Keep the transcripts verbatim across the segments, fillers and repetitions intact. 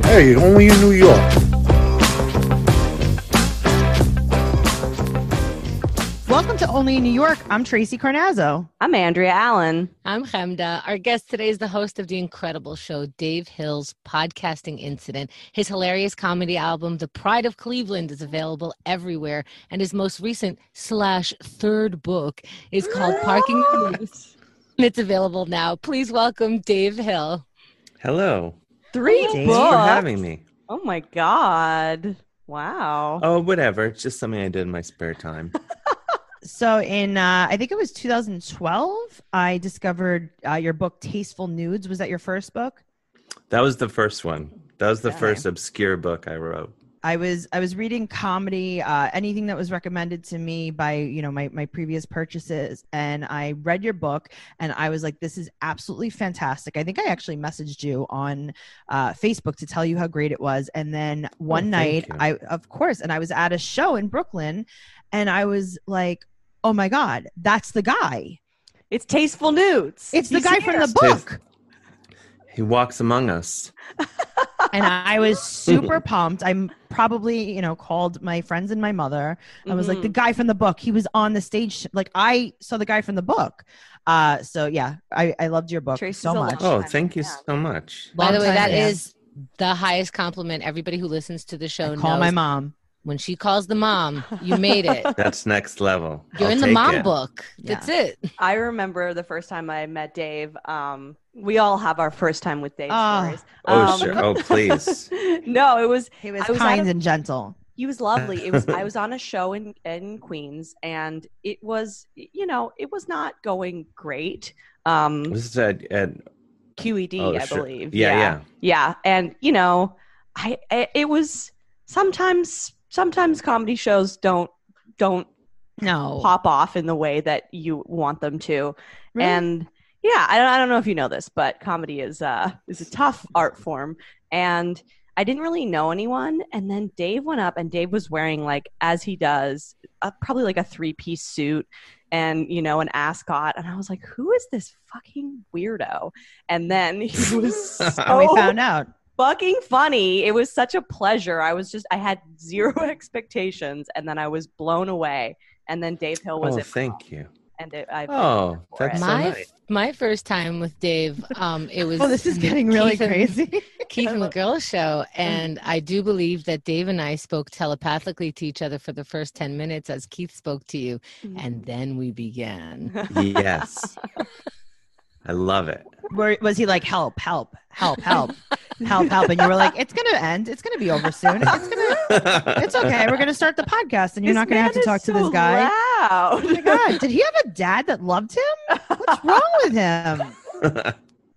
Hey, only in New York. Welcome to Only in New York. I'm Tracy Carnazzo. I'm Andrea Allen. I'm Chemda. Our guest today is the host of the incredible show, Dave Hill's Podcasting Incident. His hilarious comedy album, The Pride of Cleveland, is available everywhere. And his most recent slash third book is called Parking the News. It's available now. Please welcome Dave Hill. Hello. Three Thanks Thanks books. for having me. Oh my God. Wow. Oh, whatever. It's just something I did in my spare time. So in, uh, I think it was two thousand twelve, I discovered uh, your book, Tasteful Nudes. Was that your first book? That was the first one. That was the Okay. first obscure book I wrote. I was I was reading comedy, uh, anything that was recommended to me by, you know, my, my previous purchases. And I read your book and I was like, this is absolutely fantastic. I think I actually messaged you on uh, Facebook to tell you how great it was. And then one Oh, night, thank you. I of course, and I was at a show in Brooklyn and I was like, oh my God, that's the guy. It's Tasteful Nudes. It's the He's guy here. from the Taste- book. He walks among us. And I was super pumped. I probably, you know, called my friends and my mother. I was like, Mhm. the guy from the book, he was on the stage. Like I saw the guy from the book. Uh, so yeah, I, I loved your book Tracy's so a much. long- Oh, thank you Yeah. so much. By the Long way, time that fan. is the highest compliment. Everybody who listens to the show I call knows my mom. when she calls the mom, you made it. That's next level. You're I'll in the take mom it. book. That's it. I remember the first time I met Dave. Um, we all have our first time with Dave Oh. stories. Oh, Um, sure. Oh, please. No, it was He was I was kind at a- and gentle. he was lovely. It was I was on a show in in Queens, and it was you know it was not going great. Um, This is at, at Q E D, Oh, I sure. believe. Yeah, yeah, yeah. And you know, I, I it was sometimes sometimes comedy shows don't don't No. pop off in the way that you want them to, Really? and yeah, I don't I don't know if you know this, but comedy is uh is a tough art form, and I didn't really know anyone, and then Dave went up, and Dave was wearing like as he does, uh, probably like a three piece suit. And, you know, an ascot. And I was like, who is this fucking weirdo? And then he was so And we found out. fucking funny. It was such a pleasure. I was just, I had zero expectations. And then I was blown away. And then Dave Hill was Oh, in my thank home, you. And it, I Oh, for that's it. so My nice. my first time with Dave, um, it was Oh, this is getting really Keith and- crazy. Keith and the Girls Show, and I do believe that Dave and I spoke telepathically to each other for the first ten minutes as Keith spoke to you, and then we began. Yes. I love it. Where, was he like, help, help, help, help, help, help? And you were like, it's going to end. It's going to be over soon. It's going to, it's okay. We're going to start the podcast and you're This not going to have to man talk is to this so guy. loud. Oh my God. Did he have a dad that loved him? What's wrong with him?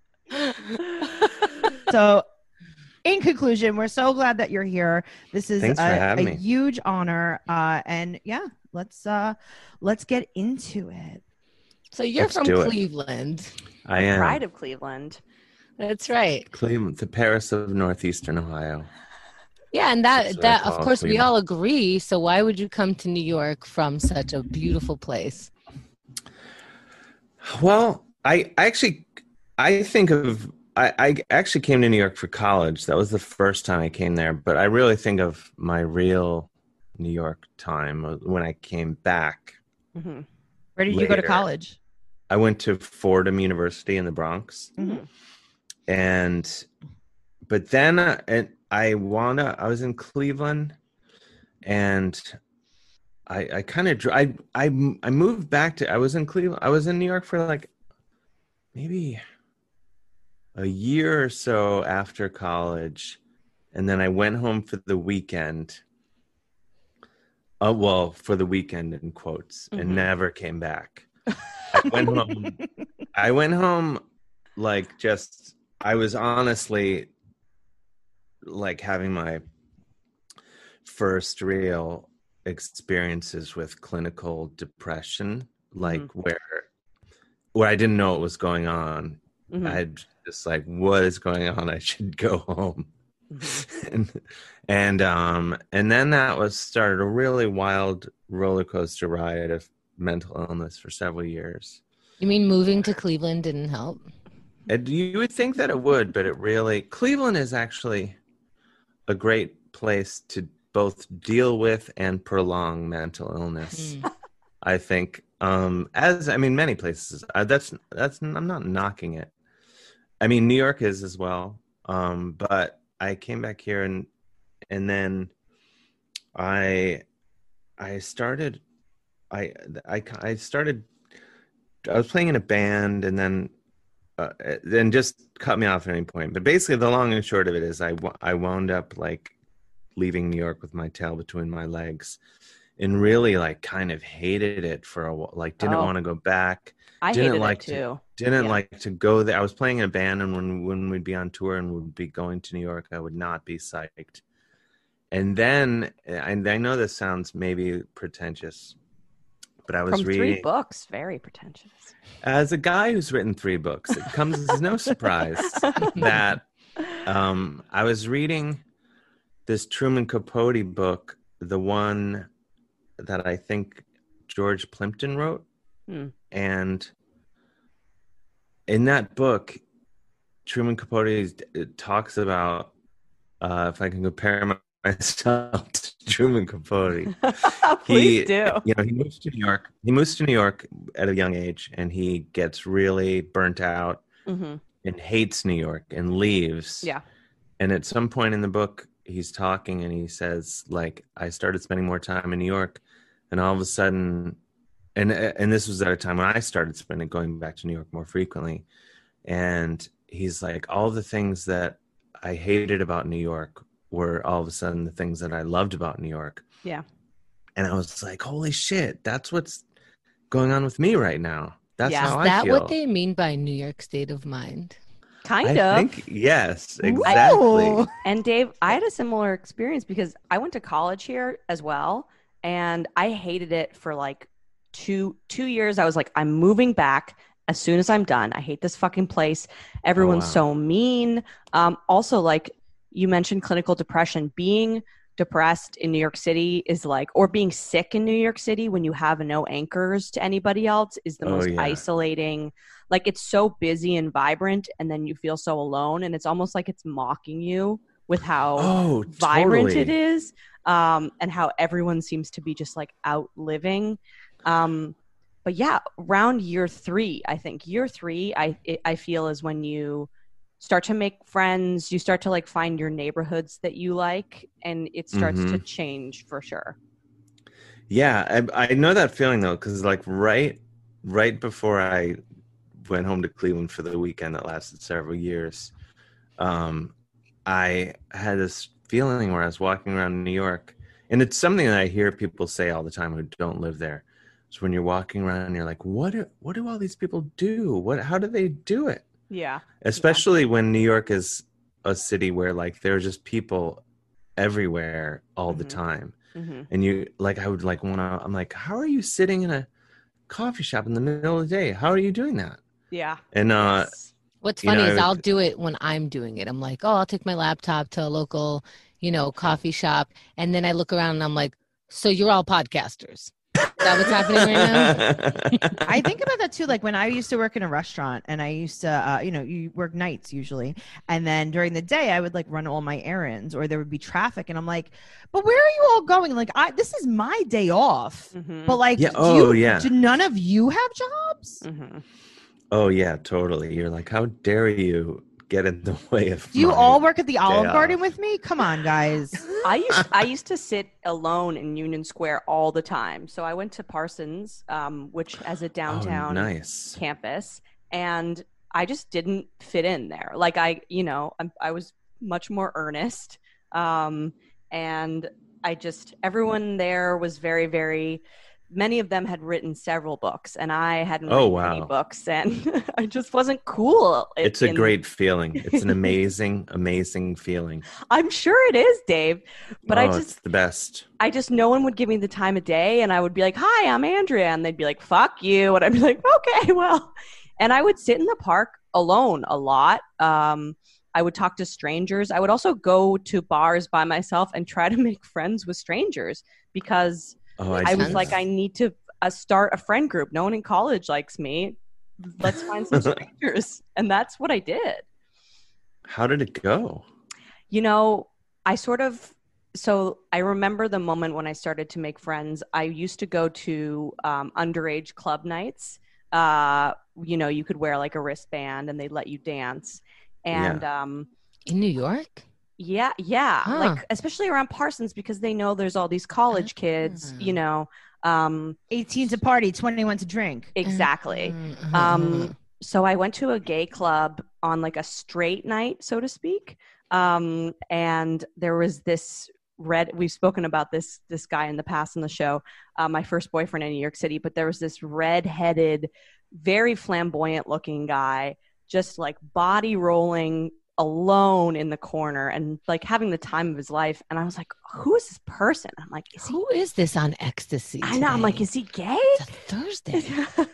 So, in conclusion, we're so glad that you're here. This is Thanks for a, having a me. huge honor. Uh, and yeah, let's uh, let's get into it. So you're Let's from do it. Cleveland. I am. Pride of Cleveland. That's right. Cleveland, the Paris of Northeastern Ohio. Yeah, and That's that what I that of call course we Cleveland. all agree. So why would you come to New York from such a beautiful place? Well, I I actually, I think of, I, I actually came to New York for college. That was the first time I came there. But I really think of my real New York time when I came back. Mm-hmm. Where did you go to Later. college? I went to Fordham University in the Bronx. Mhm. And, but then uh, and I wound up, I was in Cleveland and I, I kind of, I, I, I moved back to, I was in Cleveland, I was in New York for like maybe a year or so after college. And then I went home for the weekend. Oh, well, for the weekend in quotes, Mhm. and never came back. I went home. I went home like just, I was honestly like having my first real experiences with clinical depression, like Mhm. where where I didn't know what was going on. Mhm. I just like, what is going on? I should go home. Mhm. and and um and then that was started a really wild roller coaster ride of mental illness for several years. You mean moving to Cleveland didn't help? And you would think that it would, but it really, Cleveland is actually, a great place to both deal with and prolong mental illness. Mm. I think, um, as I mean, many places. Uh, that's that's. I'm not knocking it. I mean, New York is as well. Um, but I came back here and and then I I started. I I I started. I was playing in a band, and then uh, then just cut me off at any point. But basically, the long and short of it is, I I wound up like leaving New York with my tail between my legs, and really like kind of hated it for a while. Like didn't Oh. want to go back. I didn't hated like it too. To, didn't Yeah. like to go there. I was playing in a band, and when when we'd be on tour and we'd be going to New York, I would not be psyched. And then, and I know this sounds maybe pretentious, but I was From reading. three books, very pretentious. As a guy who's written three books, it comes as no surprise that um, I was reading this Truman Capote book, the one that I think George Plimpton wrote. Hmm. And in that book, Truman Capote is- it talks about, uh, if I can compare my- myself to Truman Capote. Please he, do. You know, he moves to New York. He moves to New York at a young age, and he gets really burnt out Hmm. and hates New York and leaves. Yeah. And at some point in the book, he's talking and he says, like, I started spending more time in New York, and all of a sudden, and and this was at a time when I started spending going back to New York more frequently. And he's like, all the things that I hated about New York were all of a sudden the things that I loved about New York. Yeah. And I was like, holy shit, that's what's going on with me right now. That's Yeah. how Is I that feel. what they mean by New York state of mind? Kind I of. think, yes, exactly. Ooh. And Dave, I had a similar experience because I went to college here as well, and I hated it for like two two years. I was like, I'm moving back as soon as I'm done. I hate this fucking place. Everyone's wow. so mean. Um, also, like you mentioned, clinical depression. Being depressed in New York City is like, or being sick in New York City when you have no anchors to anybody else is the Oh, most yeah. isolating. Like it's so busy and vibrant, and then you feel so alone, and it's almost like it's mocking you with how Oh, vibrant totally. it is, um, and how everyone seems to be just like out living. Um, but yeah, around year three, I think year three, I it, I feel is when you start to make friends. You start to like find your neighborhoods that you like, and it starts to Mhm. change for sure. Yeah, I, I know that feeling though, because like right, right before I went home to Cleveland for the weekend that lasted several years, um, I had this feeling where I was walking around New York, and it's something that I hear people say all the time who don't live there. So when you're walking around, and you're like, what do, what do all these people do? What, how do they do it? Yeah. Especially when New York is a city where like there are just people everywhere all the Mhm. time. Mm-hmm. And you like, I would like want to, I'm like, how are you sitting in a coffee shop in the middle of the day? How are you doing that? Yeah. And, uh, Yes. What's You know, funny I is would- I'll do it when I'm doing it. I'm like, oh, I'll take my laptop to a local, you know, coffee shop. And then I look around and I'm like, so you're all podcasters. Is that what's happening right now? I think about that too. Like when I used to work in a restaurant and I used to, uh, you know, you work nights usually. And then during the day, I would like run all my errands or there would be traffic. And I'm like, but where are you all going? Like, I, this is my day off. Mm-hmm. But like, Yeah, do, oh, you, yeah. do none of you have jobs? Mm-hmm. Oh yeah, totally. You're like, how dare you get in the way of Do you my all work at the Olive off. Garden with me? Come on, guys. I used I used to sit alone in Union Square all the time. So I went to Parsons, um, which has a downtown Oh, nice. campus, and I just didn't fit in there. Like I, you know, I'm, I was much more earnest, um, and I just everyone there was very, very. Many of them had written several books, and I hadn't Oh, written any wow. books, and I just wasn't cool. It's a in- great feeling. It's an amazing, amazing feeling. I'm sure it is, Dave, but oh, I just it's the best. I just, no one would give me the time of day, and I would be like, hi, I'm Andrea. And they'd be like, fuck you. And I'd be like, okay, well. And I would sit in the park alone a lot. Um, I would talk to strangers. I would also go to bars by myself and try to make friends with strangers because Oh, I do was sense. like, that. I need to uh, start a friend group. No one in college likes me. Let's find some strangers. And that's what I did. How did it go? You know, I sort of, so I remember the moment when I started to make friends. I used to go to um, underage club nights. Uh, you know, you could wear like a wristband and they'd let you dance. And Yeah. um, In New York? yeah, yeah, Huh. like especially around Parsons because they know there's all these college kids, you know. Um, eighteen to party, twenty-one to drink. exactly. Mhm. Um, so I went to a gay club on like a straight night, so to speak. Um, and there was this red, we've spoken about this, this guy in the past on the show, uh, my first boyfriend in New York City, but there was this red-headed, very flamboyant looking guy, just like body rolling alone in the corner and like having the time of his life. And I was like, who is this person? I'm like, is he, Who is this on ecstasy? I know, I'm like, today? is he gay? It's a Thursday.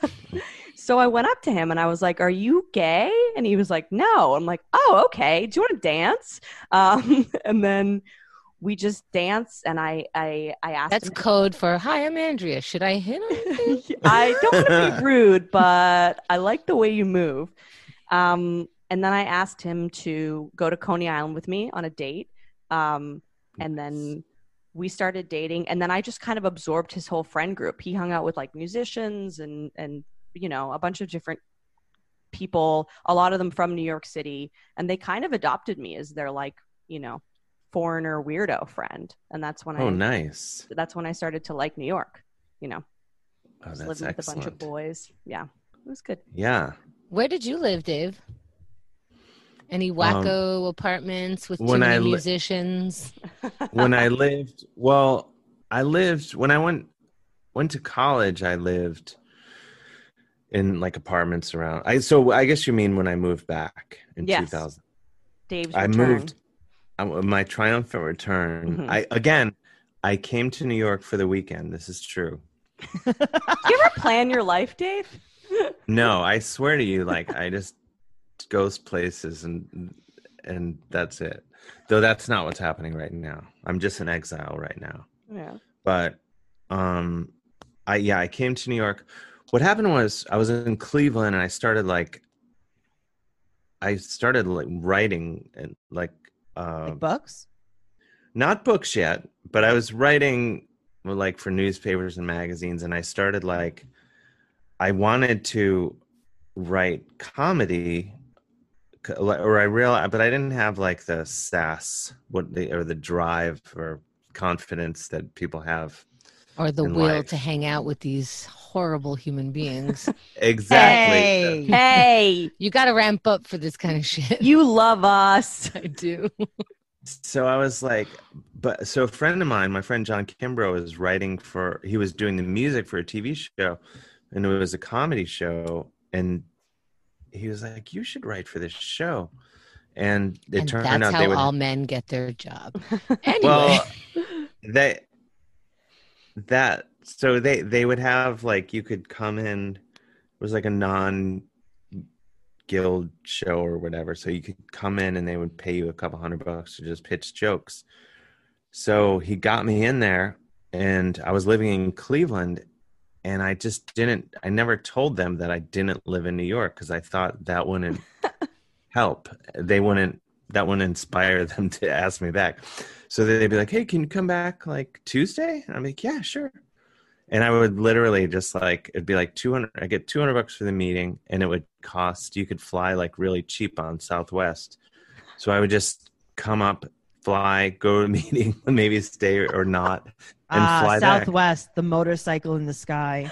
So I went up to him and I was like, are you gay? And he was like, no. I'm like, oh, okay. Do you want to dance? Um, and then we just danced and I, I, I asked That's him. code for, hi, I'm Andrea. Should I hit him? I don't want to be rude, but I like the way you move. Um, and then I asked him to go to Coney Island with me on a date. Um, and then we started dating. And then I just kind of absorbed his whole friend group. He hung out with like musicians and, and, you know, a bunch of different people, a lot of them from New York City. And they kind of adopted me as their like, you know, foreigner weirdo friend. And that's when Oh, I, nice. that's when I started to like New York, you know, Oh, just that's living with a bunch of excellent. boys. Yeah, it was good. Yeah. Where did you live, Dave? Any wacko apartments with too when many I li- musicians? When I lived, well, I lived when I went went to college. I lived in like apartments around. I so I guess you mean when I moved back in Yes. two thousand. Dave's I return. moved. I, my triumphant return. Mhm. I again. I came to New York for the weekend. This is true. Do you ever plan your life, Dave? No, I swear to you, like I just goes places and and that's it. Though that's not what's happening right now. I'm just in exile right now. Yeah. But um I yeah, I came to New York. What happened was I was in Cleveland and I started like I started like writing and like uh Like books? not books yet, but I was writing like for newspapers and magazines and I started like I wanted to write comedy or I realized, but I didn't have like the sass, what the or the drive or confidence that people have, Or the in will life. to hang out with these horrible human beings? Exactly. Hey. Hey, You got to ramp up for this kind of shit. you love us. I do. So I was like, but so a friend of mine, my friend John Kimbrough, was writing for. He was doing the music for a T V show, and it was a comedy show, and he was like, "You should write for this show." And it And turned that's out how they would. all men get their job. Anyway. Well, they that so they they would have like you could come in. It was like a non guild show or whatever, so you could come in and they would pay you a couple hundred bucks to just pitch jokes. So he got me in there, and I was living in Cleveland, and I just didn't. I never told them that I didn't live in New York because I thought that wouldn't help. They wouldn't. That wouldn't inspire them to ask me back. So they'd be like, "Hey, can you come back like Tuesday?" And I'm like, "Yeah, sure." And I would literally just like, it'd be like two hundred, I get two hundred bucks for the meeting, and it would cost, you could fly like really cheap on Southwest. So I would just come up, fly, go to a meeting, maybe stay or not, and Ah, fly back. Southwest, the motorcycle in the sky.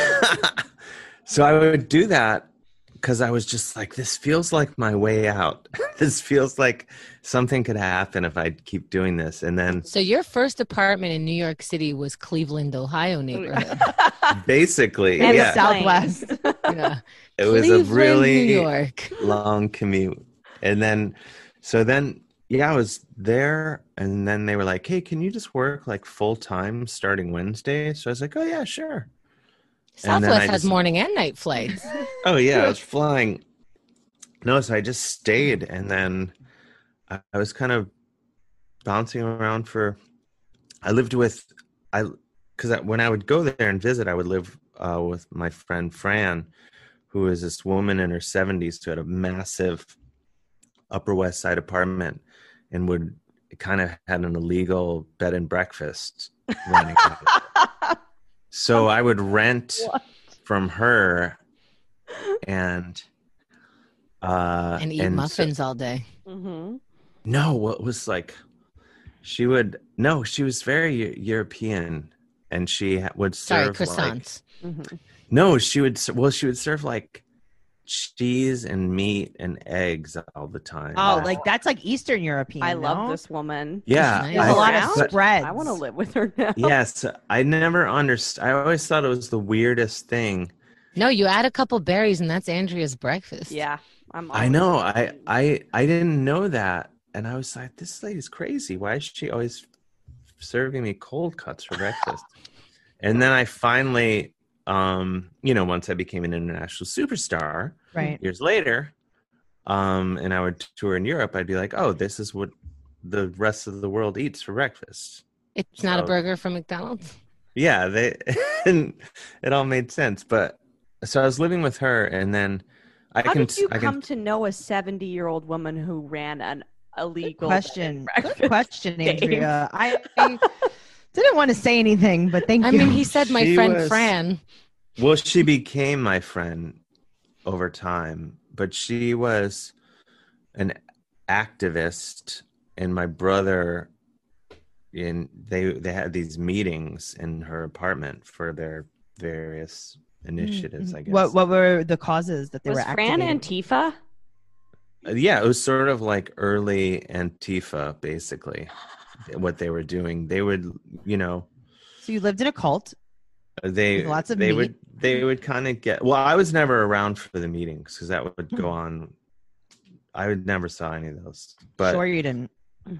So I would do that because I was just like, this feels like my way out. This feels like something could happen if I keep doing this. And then So your first apartment in New York City was Cleveland, Ohio neighborhood. basically, And yeah, Southwest. Yeah. it was Cleveland, a really New York. long commute. And then, so then, yeah, I was there, and then they were like, "Hey, can you just work like full time starting Wednesday?" So I was like, "Oh yeah, sure." And then Southwest I has just- morning and night flights. Oh yeah, I was flying. No, so I just stayed, and then I, I was kind of bouncing around for. I lived with I because when I would go there and visit, I would live uh, with my friend Fran, who is this woman in her seventies who had a massive Upper West Side apartment and would kind of had an illegal bed and breakfast running. So I would rent What? from her and uh and eat and muffins so, all day. Mm-hmm. no, what was like she would no, she was very European, and she ha- would Sorry, serve croissants. like Mm-hmm. no, she would s- well, she would serve like cheese and meat and eggs all the time. Oh, like that's like Eastern European. I love no? this woman. yeah, nice. There's I- a lot Around? of spreads. but- I want to live with her now. yes, I never understood. I always thought it was the weirdest thing. No, you add a couple berries and that's Andrea's breakfast. Yeah, I'm. I always know. I, thinking- I I didn't know that, and I was like, "This lady's crazy. Why is she always serving me cold cuts for breakfast?" And then I finally, um, you know, once I became an international superstar, Right. years later, um, and I would tour in Europe, I'd be like, "Oh, this is what the rest of the world eats for breakfast." It's not a So- burger from McDonald's. Yeah, they and it all made sense. But so I was living with her, and then I How can did you I come can to know a seventy-year-old woman who ran an illegal Question. bed and Good breakfast? question, Dave. Andrea. I, I didn't want to say anything, but thank I you. mean, he said my She friend was- Fran. Well, she became my friend over time, but she was an activist, and my brother, in they they had these meetings in her apartment for their various initiatives. I guess. What what were the causes that they Was were Fran activating? Antifa? Uh, Yeah, it was sort of like early Antifa, basically. What they were doing, they would, you know, So you lived in a cult. they With lots of they meat. would they would kind of get. Well, I was never around for the meetings because that would go on. I would never saw any of those, but sure you didn't.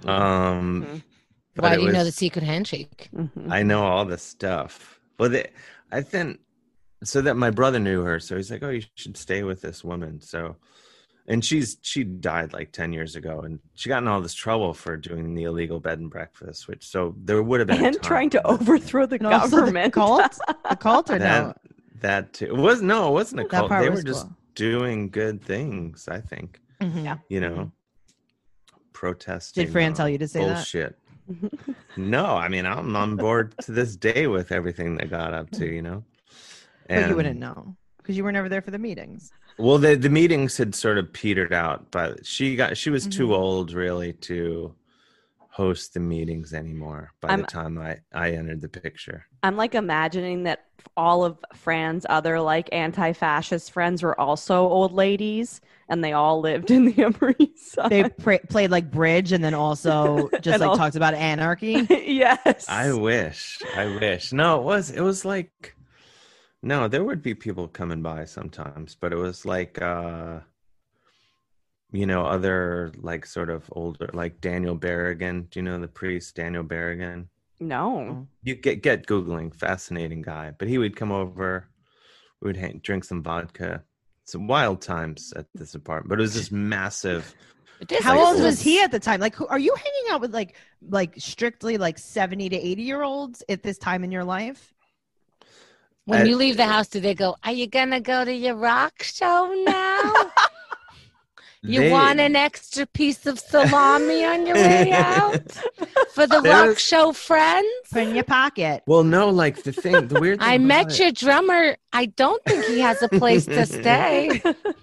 um, Mhm. but Why it do you know the was- secret handshake? Mhm. I know all this stuff. But they, I think so that my brother knew her, so he's like, "Oh, you should stay with this woman." So, and she's she died like ten years ago, and she got in all this trouble for doing the illegal bed and breakfast, which so there would have been a And time trying to that- overthrow the And also government. the cult, the cult, or no? that that too. It was no, it wasn't a That cult. part They was were just cool. doing good things. I think Mhm. Yeah. you know, protesting. Did Fran uh, tell you to say that? bullshit. No, I mean I'm on board to this day with everything they got up to, you know. But you And- wouldn't know because you were never there for the meetings. Well, the the meetings had sort of petered out, but she got she was too Mhm. old really to host the meetings anymore by I'm- the time I I entered the picture. I'm like imagining that all of Fran's other like anti-fascist friends were also old ladies, and they all lived in the Upper East Side. They pra- played like bridge and then also just And like all- talked about anarchy. Yes. I wish. I wish. No, it was it was like no, there would be people coming by sometimes, but it was like uh you know, other like sort of older like Daniel Berrigan. Do you know the priest Daniel Berrigan? No. You get get Googling, fascinating guy. But he would come over, we would hang, drink some vodka. Some wild times at this apartment. But it was this massive But this How like old old- was he at the time? Like, who, are you hanging out with like like strictly like seventy to eighty year olds at this time in your life? When I- you leave the house, do they go, "Are you gonna go to your rock show now? You they- want an extra piece of salami on your way out for the There rock was- show friends?" Put in your pocket. Well, no, like the thing, the weird thing I about met it- your drummer. I don't think he has a place to stay.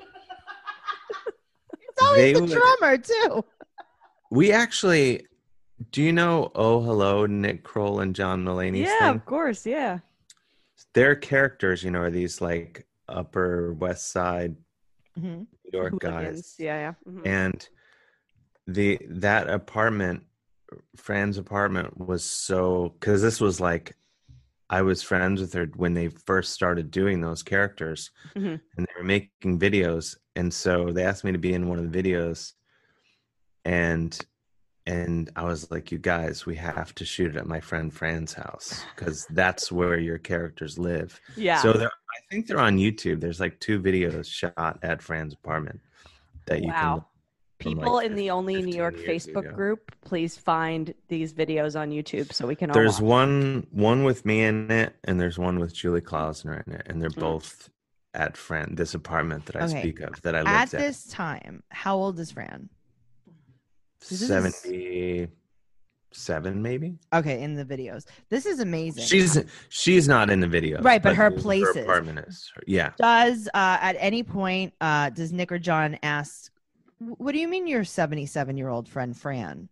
It's always They the would- drummer too. We actually, do you know Oh Hello, Nick Kroll and John Mulaney's Yeah, thing? of course. Yeah. Their characters, you know, are these like Upper West Side Mhm. New York Hooligans. guys. Yeah, yeah. Mhm. And the that apartment, Fran's apartment was so, because this was like, I was friends with her when they first started doing those characters, Mhm. and they were making videos, and so they asked me to be in one of the videos, and and I was like, you guys, we have to shoot it at my friend Fran's house because that's where your characters live. Yeah. So they're, I think they're on YouTube. There's like two videos shot at Fran's apartment that you Wow. can. from, People like, in the Only New fifteen York years Facebook ago. group, please find these videos on YouTube so we can all There's watch. one one with me in it, and there's one with Julie Klausner in it, and they're Mm. both at Fran this apartment that I Okay. speak of that I At lived at. this time, how old is Fran? this is- seventy seven, maybe. Okay, in the videos. This is amazing. She's she's not in the video, right? But, but her places. Her apartment is. Yeah. Does uh, at any point uh, does Nick or John ask, "What do you mean your seventy-seven-year-old friend Fran?"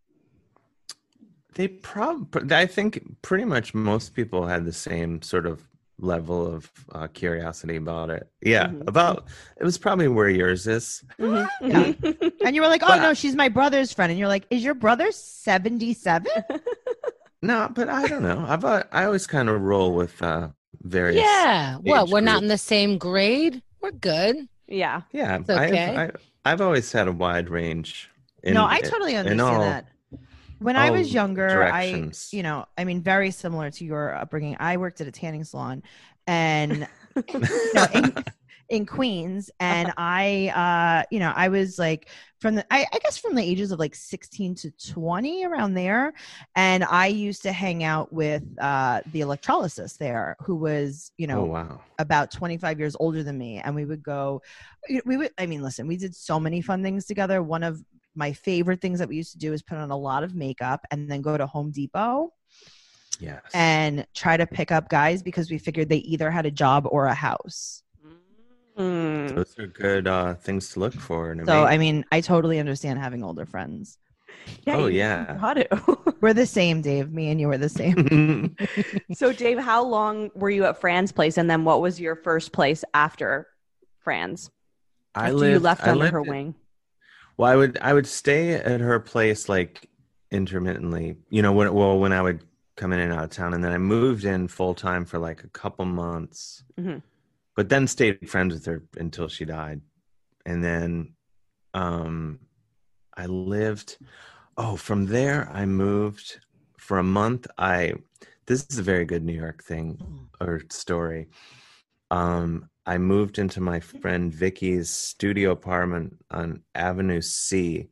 They probably. I think pretty much most people had the same sort of level of uh, curiosity about it. Yeah, mm-hmm. about it was probably where yours is. Mm-hmm. Yeah. And you were like, "Oh but, no, she's my brother's friend," and you're like, "Is your brother seventy-seven?" No, but I don't know. I've uh, I always kind of roll with uh, various. Yeah, what? We're groups. Not in the same grade. We're good. Yeah, yeah. It's okay. I've, I, I've always had a wide range. In, no, I totally understand all, that. When I was younger, directions. I, you know, I mean, very similar to your upbringing. I worked at a tanning salon, and you know, in, in Queens, and I, uh, you know, I was like from the, I, I guess from the ages of like sixteen to twenty, around there, and I used to hang out with uh, the electrolysis there, who was, you know, oh, wow. about twenty-five years older than me, and we would go, we would, I mean, listen, we did so many fun things together. One of my favorite things that we used to do is put on a lot of makeup and then go to Home Depot. Yes. And try to pick up guys because we figured they either had a job or a house. Mm. Those are good uh, things to look for. In a so, mate. I mean, I totally understand having older friends. Yeah, oh, you yeah. Got to. We're the same, Dave. Me and you are the same. So, Dave, how long were you at Fran's place? And then what was your first place after Fran's? I after lived, you left I under lived her at, wing? Well, I would I would stay at her place like intermittently, you know, when well when I would come in and out of town, and then I moved in full time for like a couple months, mm-hmm. but then stayed friends with her until she died, and then um, I lived. Oh, from there I moved for a month. I this is a very good New York thing or story. Um, I moved into my friend Vicky's studio apartment on Avenue C,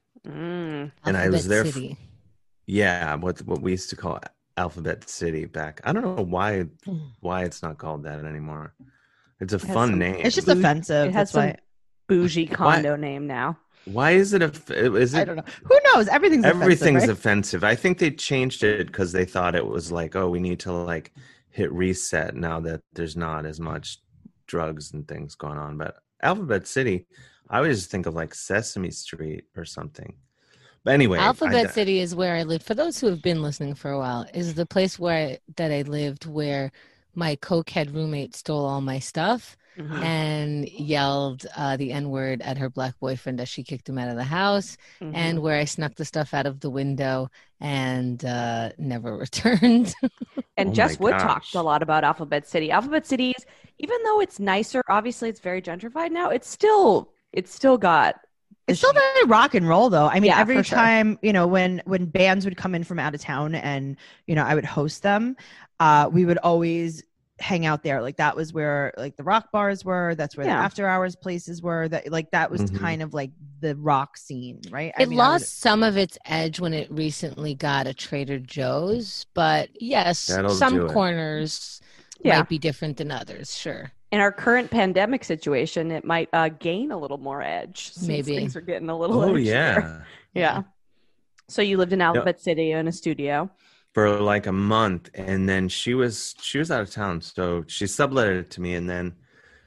mm. and Alphabet I was there. City. For, yeah, what what we used to call Alphabet City back. I don't know why why it's not called that anymore. It's a it fun some, name. It's just bougie, offensive. It has That's some why. bougie condo why, name now. Why is it a? Is it? I don't know. Who knows? Everything's everything's offensive. Right? offensive. I think they changed it because they thought it was like, oh, we need to like hit reset now that there's not as much drugs and things going on. But Alphabet City, I always just think of like Sesame Street or something. But anyway, Alphabet I, City is where I lived. For those who have been listening for a while, is the place where I, that I lived where my cokehead roommate stole all my stuff Mm-hmm. and yelled uh, the N-word at her black boyfriend as she kicked him out of the house, Mm-hmm. and where I snuck the stuff out of the window and uh, never returned. And Oh Jess my Wood gosh. talked a lot about Alphabet City. Alphabet City is, even though it's nicer, obviously it's very gentrified now. It's still, it's still got. It's still very rock and roll, though. I mean, Yeah, every for sure. time, you know, when when bands would come in from out of town and, you know, I would host them, uh, we would always hang out there. Like that was where like the rock bars were. That's where Yeah. the after hours places were. That like that was Mhm. kind of like the rock scene, right? It I mean, I lost would- some of its edge when it recently got a Trader Joe's, but yes, That'll do some it. corners Yeah. might be different than others. Sure. In our current pandemic situation, it might uh, gain a little more edge. Since Maybe. things are getting a little. oh edgier. yeah, Yeah. So you lived in Alphabet City in a studio. for like a month, and then she was she was out of town, so she subletted it to me, and then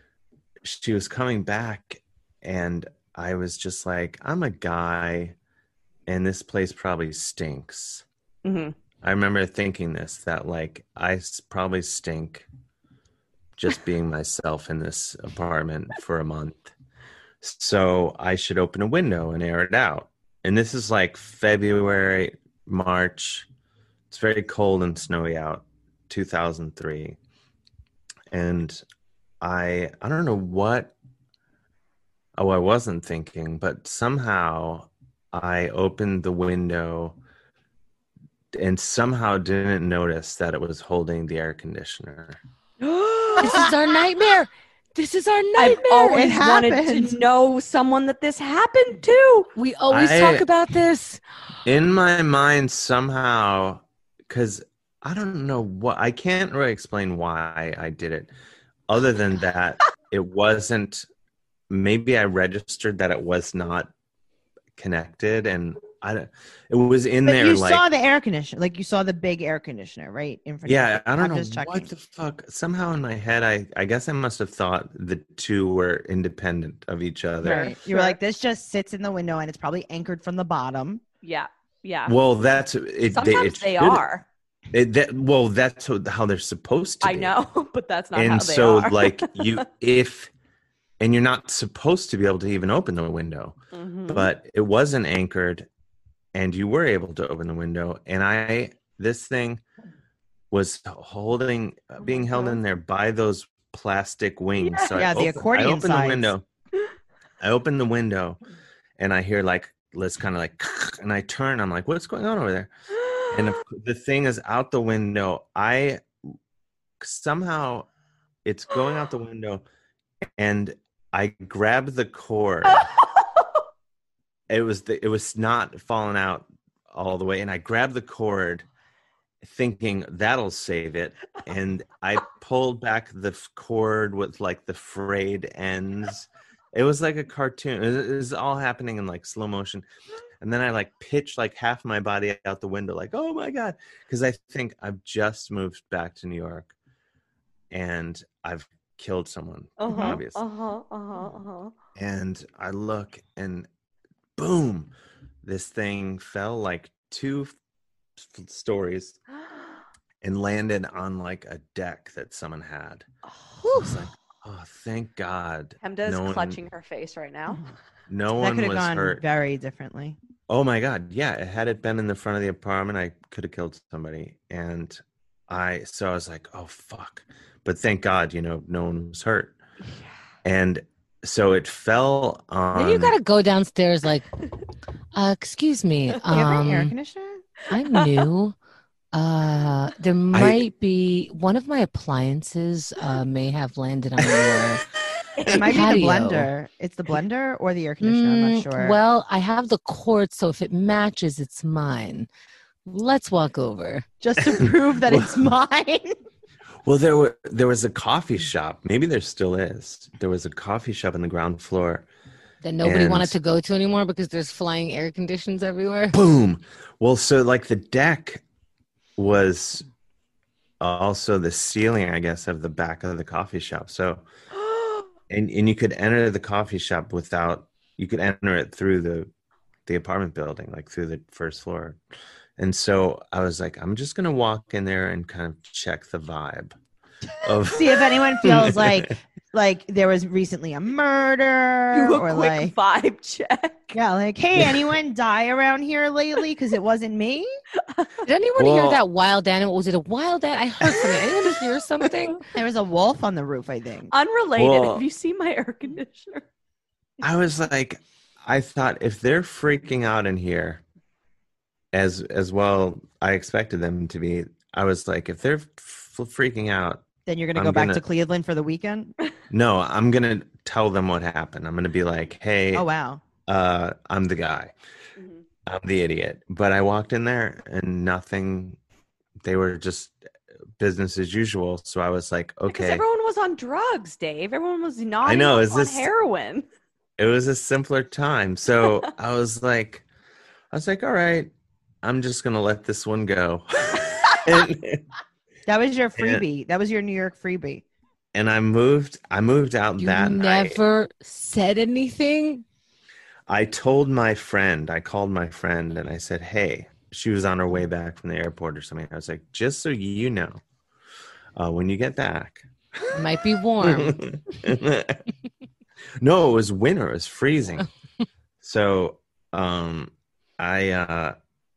she was coming back, and I was just like, I'm a guy, and this place probably stinks. Mm-hmm. I remember thinking this, that like I s- probably stink just being myself in this apartment for a month. So I should open a window and air it out. And this is like February, March. It's very cold and snowy out, two thousand three. And I I don't know what oh I wasn't thinking, but somehow I opened the window and somehow didn't notice that it was holding the air conditioner. This is our nightmare. This is our I've nightmare. always It wanted happened. to know someone that this happened to. We always I- talk about this. In my mind, somehow, because I don't know what, I can't really explain why I did it, other than that it wasn't, maybe I registered that it was not connected, and I don't, it was in But there you like saw the air conditioner, like you saw the big air conditioner, right? In front yeah, of you. I don't I'm know just checking. what the fuck. Somehow in my head, I I guess I must have thought the two were independent of each other. Right. You were Sure. like, this just sits in the window and it's probably anchored from the bottom. Yeah. Yeah. Well, that's it. Sometimes they, it they should- are. It, that, well, that's how they're supposed to I be. know, but that's not and how they so are. like you if and you're not supposed to be able to even open the window, Mhm. but it wasn't anchored and you were able to open the window, and I this thing was holding uh, being my held God. in there by those plastic wings. Yeah. So Yeah, I the open, accordion I open the sides. window. I open the window and I hear like this kind of like and I turn, I'm like, what's going on over there? And if the thing is out the window. I somehow it's going out the window, and I grab the cord. It was the, it was not falling out all the way, and I grabbed the cord, thinking that'll save it. And I pulled back the f- cord with like the frayed ends. It was like a cartoon. It was, it was all happening in like slow motion. And then I like pitched like half my body out the window, like, oh my God. Because I think I've just moved back to New York and I've killed someone, Uh-huh. obviously. Uh-huh. Uh-huh. Uh-huh. And I look and boom, this thing fell like two f- stories and landed on like a deck that someone had. I was like, oh, thank God. Hemda is no one- clutching her face right now. No That one could have was gone hurt. very differently. Oh my God. Yeah. Had it been in the front of the apartment, I could have killed somebody. And I, so I was like, oh, fuck. But thank God, you know, no one was hurt. And so it fell on. Then you gotta go downstairs like, uh, excuse me. Do you have an air Um, conditioner? I'm new. Uh, there might be one of my appliances uh, may have landed on your It might be the patio. blender. It's the blender or the air conditioner. I'm not Mm, sure. Well, I have the cord, so if it matches, it's mine. Let's walk over. just to prove that it's mine. Well, there were there was a coffee shop. Maybe there still is. There was a coffee shop on the ground floor. That nobody And- wanted to go to anymore because there's flying air conditions everywhere. Boom. Well, so like the deck was also the ceiling, I guess, of the back of the coffee shop. So and and you could enter the coffee shop without you could enter it through the the apartment building, like through the first floor. And so I was like, I'm just gonna walk in there and kind of check the vibe of See if anyone feels like like there was recently a murder Do a or quick like vibe check. yeah, like hey, anyone die around here lately? Because it wasn't me. Did anyone hear Well- that wild animal? Was it a wild animal? I heard something. Anyone hear something? There was a wolf on the roof, I think. Unrelated. Well- Have you seen my air conditioner? I was like, I thought if they're freaking out in here, as as well, I expected them to be. I was like, if they're f- freaking out, Then you're gonna I'm go back gonna- to Cleveland for the weekend. no, I'm gonna tell them what happened. I'm gonna be like, hey, Oh wow. uh, I'm the guy, Mhm. I'm the idiot. But I walked in there and nothing. They were just business as usual. So I was like, Because okay, everyone was on drugs, Dave. Everyone was not I know, on is this- heroin. it was a simpler time. So I was like, I was like, all right, I'm just gonna let this one go. and, That was your Yeah. freebie. That was your New York freebie. and I moved. I moved out You that night. never said anything? I told my friend. I called my friend and I said, hey. She was on her way back from the airport or something. I was like, just so you know, uh, when you get back. It might be warm. No, it was winter. It was freezing. So um, I, uh,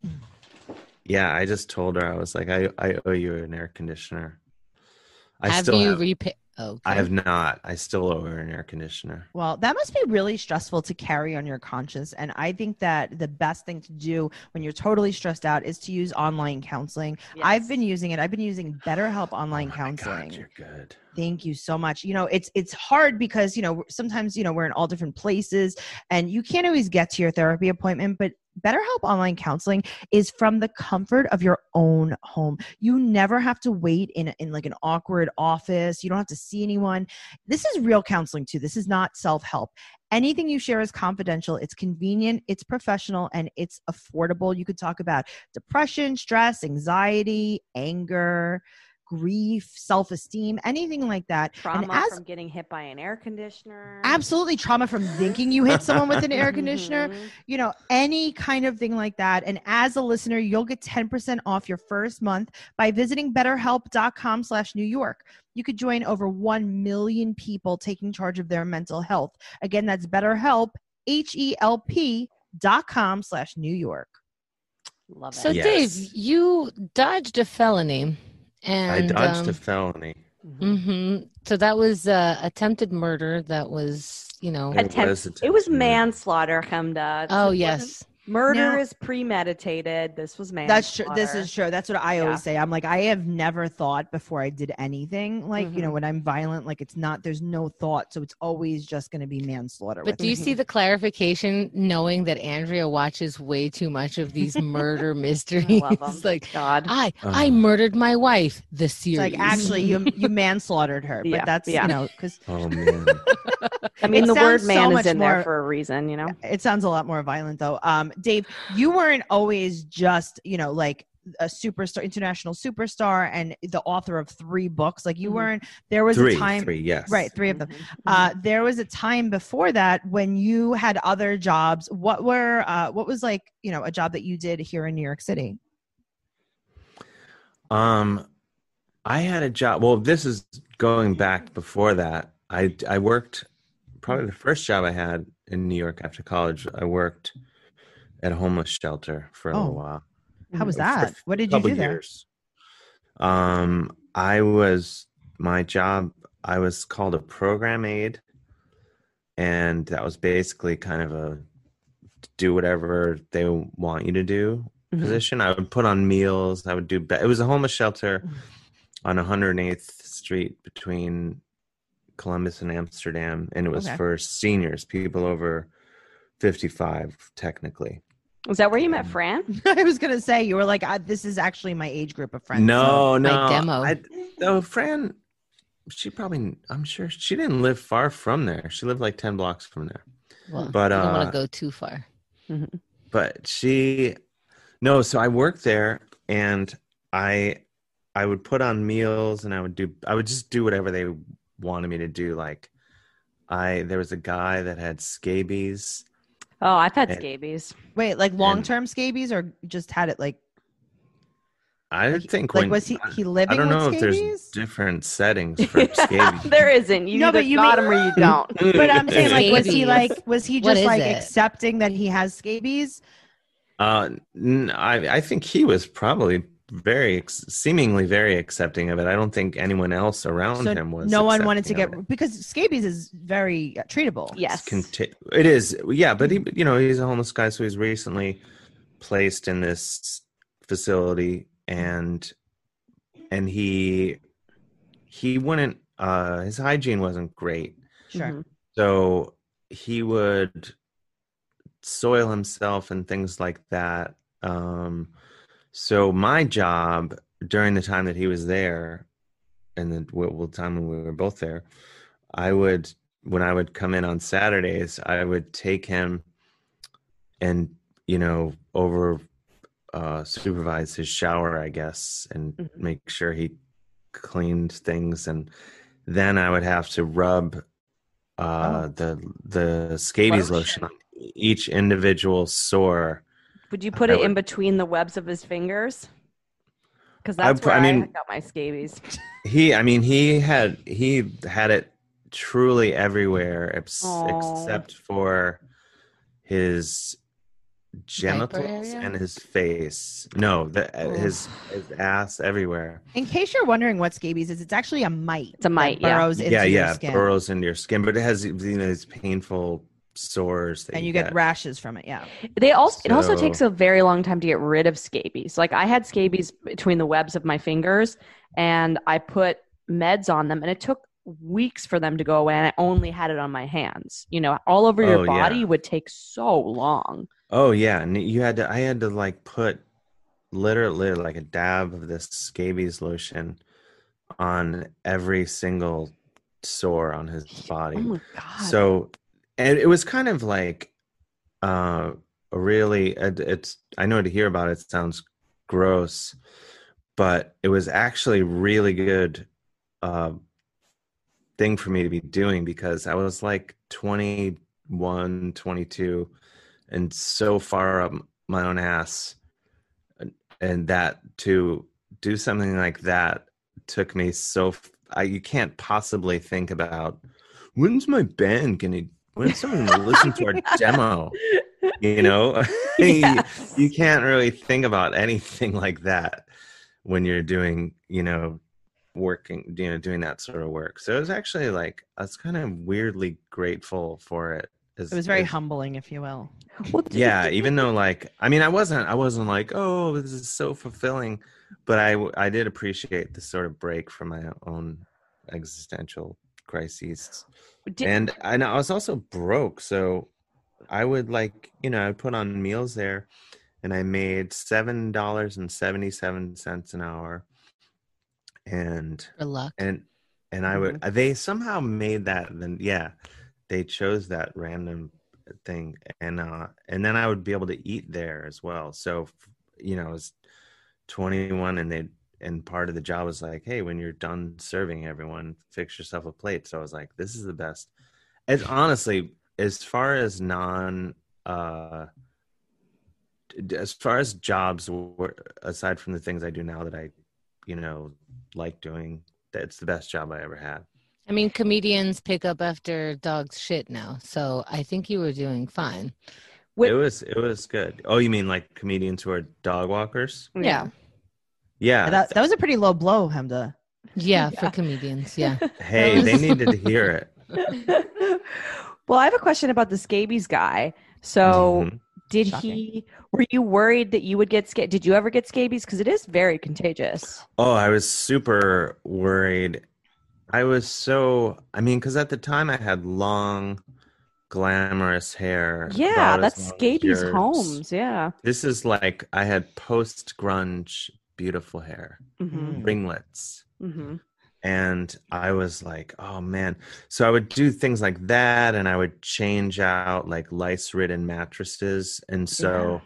yeah, I just told her, I was like, I, I owe you an air conditioner. I have still you have, repaid? Oh, I have not. I still owe her an air conditioner. Well, that must be really stressful to carry on your conscience. And I think that the best thing to do when you're totally stressed out is to use online counseling. I've Yes. been using it. I've been using BetterHelp online Oh my counseling. God, you're good. Thank you so much. You know, it's it's hard because, you know, sometimes, you know, we're in all different places and you can't always get to your therapy appointment, but BetterHelp Online Counseling is from the comfort of your own home. You never have to wait in, in like an awkward office. You don't have to see anyone. This is real counseling too. This is not self-help. Anything you share is confidential. It's convenient, it's professional, and it's affordable. You could talk about depression, stress, anxiety, anger, grief, self-esteem, anything like that. Trauma and as, from getting hit by an air conditioner. Absolutely. Trauma from thinking you hit someone with an air conditioner, you know, any kind of thing like that. And as a listener, you'll get ten percent off your first month by visiting betterhelp.com slash New York. You could join over one million people taking charge of their mental health. Again, that's BetterHelp, H E L P dot com slash New York. Love it. So, Yes. Dave, you dodged a felony. And, I dodged um, a felony. Mm-hmm. So that was uh, attempted murder. That was, you know. It Attempt- was It was attempted murder. manslaughter, Hamda. Oh, It yes. wasn't- Murder Now- is premeditated. This was manslaughter. That's true. This is true. That's what I Yeah. always say. I'm like, I have never thought before I did anything. Like, you know, Mhm. when I'm violent, like it's not, there's no thought. So it's always just going to be manslaughter. But with do you me. see the clarification knowing that Andrea watches way too much of these murder mysteries? I love 'em. Like, God. I I Uh. murdered my wife, the It's series. like, actually, you you manslaughtered her. But Yeah, that's, yeah. you know, because Oh man. I mean, It the word sounds so man much is in there more- for a reason, you know? it sounds a lot more violent, though. Um, Dave, you weren't always just, you know, like a superstar, international superstar, and the author of three books. Like you Mhm. weren't, there was three, a time. three, yes. Right, three of them. Mhm. Uh, there was a time before that when you had other jobs. What were, uh, what was like, you know, a job that you did here in New York City? Um, I had a job. Well, this is going back before that. I I worked probably the first job I had in New York after college. I worked at a homeless shelter for a Oh. little while. How was For that? What did you couple do there? years. Um, I was my job. I was called a program aide, and that was basically kind of a do whatever they want you to do Mhm. position. I would put on meals. I would do. Be- it was a homeless shelter on one hundred eighth Street between Columbus and Amsterdam, and it was Okay. for seniors, people over fifty-five, technically. Is that where you met Fran? I was gonna say you were like, uh, this is actually my age group of friends. No, my no. demo. I, though Fran, she probably, I'm sure she didn't live far from there. She lived like ten blocks from there. Well, But, you don't want uh, to go too far. But she, no. So I worked there, and I, I would put on meals, and I would do, I would just do whatever they wanted me to do. Like, I there was a guy that had scabies. Oh, I've had And- scabies. Wait, like long term scabies, or just had it like I Like- think like when, was he he I living don't know with if there's scabies? different settings for scabies. There isn't. You No, either but you got mean- them or you don't. But I'm saying, like, was he Scabies. like was he What just is like it? accepting that he has scabies? Uh, n- I I think he was probably very ex- seemingly very accepting of it. I don't think anyone else around So him was. no one wanted to accepting get of it. because scabies is very uh, treatable. Yes. Conti- it is, yeah, but he, you know, he's a homeless guy, so he's recently placed in this facility, and and he he wouldn't. Uh, his hygiene wasn't great, Sure. Mhm. so he would soil himself and things like that. Um, so my job during the time that he was there, and the well, well, time when we were both there, I would when I would come in on Saturdays, I would take him and you know over uh, supervise his shower, I guess, and Mhm. make sure he cleaned things, and then I would have to rub uh, Oh. the the scabies Lotion. lotion on each individual sore. Would you put I it in would- between the webs of his fingers? Because I that's put- where I I, mean- got my scabies. He, I mean, he had he had it truly everywhere, ex- Aw. except for his genitals area? and his face. No, the, uh, his his ass everywhere. In case you're wondering what scabies is, it's actually a mite. It's a mite, that yeah. burrows into yeah, your yeah, skin, burrows into your skin, but it has you know these painful sores that and you get rashes from it. Yeah. They also it also So- takes a very long time to get rid of scabies. Like I had scabies between the webs of my fingers, and I put meds on them, and it took weeks for them to go away. And I only had it on my hands. You know, all over your Oh, yeah. body would take so long. Oh yeah, and you had to. I had to like put literally like a dab of this scabies lotion on every single sore on his Oh body. my God. So, and it was kind of like uh, a really. It, it's. I know to hear about it, it sounds gross, but it was actually really good uh, thing for me to be doing because I was like twenty-one, twenty-two, and so far up my own ass, and, and that to do something like that took me so I, you can't possibly think about when's my band gonna when's someone gonna listen to our demo, you know. Yes. you, you can't really think about anything like that when you're doing, you know, working, you know, doing that sort of work. So it was actually like I was kind of weirdly grateful for it. As, It was very as, humbling, if you will. Well, did- yeah, even though like I mean I wasn't I wasn't like, oh, this is so fulfilling, but I I did appreciate the sort of break from my own existential crises. did- And and I was also broke, so I would like, you know, I put on meals there and I made seven dollars and seventy-seven cents an hour. And Good luck. and and I would they somehow made that then yeah, they chose that random thing, and uh and then I would be able to eat there as well. So you know, I was twenty-one, and they and part of the job was like, hey, when you're done serving everyone, fix yourself a plate. So I was like, this is the best. As honestly, as far as non uh as far as jobs were, aside from the things I do now that I, you know, like doing, that's the best job I ever had. I mean, comedians pick up after dogs shit now, so I think you were doing fine. With- it was it was good. Oh, you mean like comedians who are dog walkers? Yeah. Yeah. That, that was a pretty low blow, Hemda. Yeah, Yeah. for comedians. Yeah. Hey, they needed to hear it. Well, I have a question about the scabies guy. So, Mhm. did Shocking. he? Were you worried that you would get scabies? Did you ever get scabies? Because it is very contagious. Oh, I was super worried. I was so, I mean, because at the time I had long, glamorous hair. Yeah, about as that's long as scabies yours. Holmes. Yeah. This is like I had post grunge beautiful hair, Mm-hmm. ringlets. Mm-hmm. And I was like, oh man. So I would do things like that, and I would change out like lice ridden mattresses. And so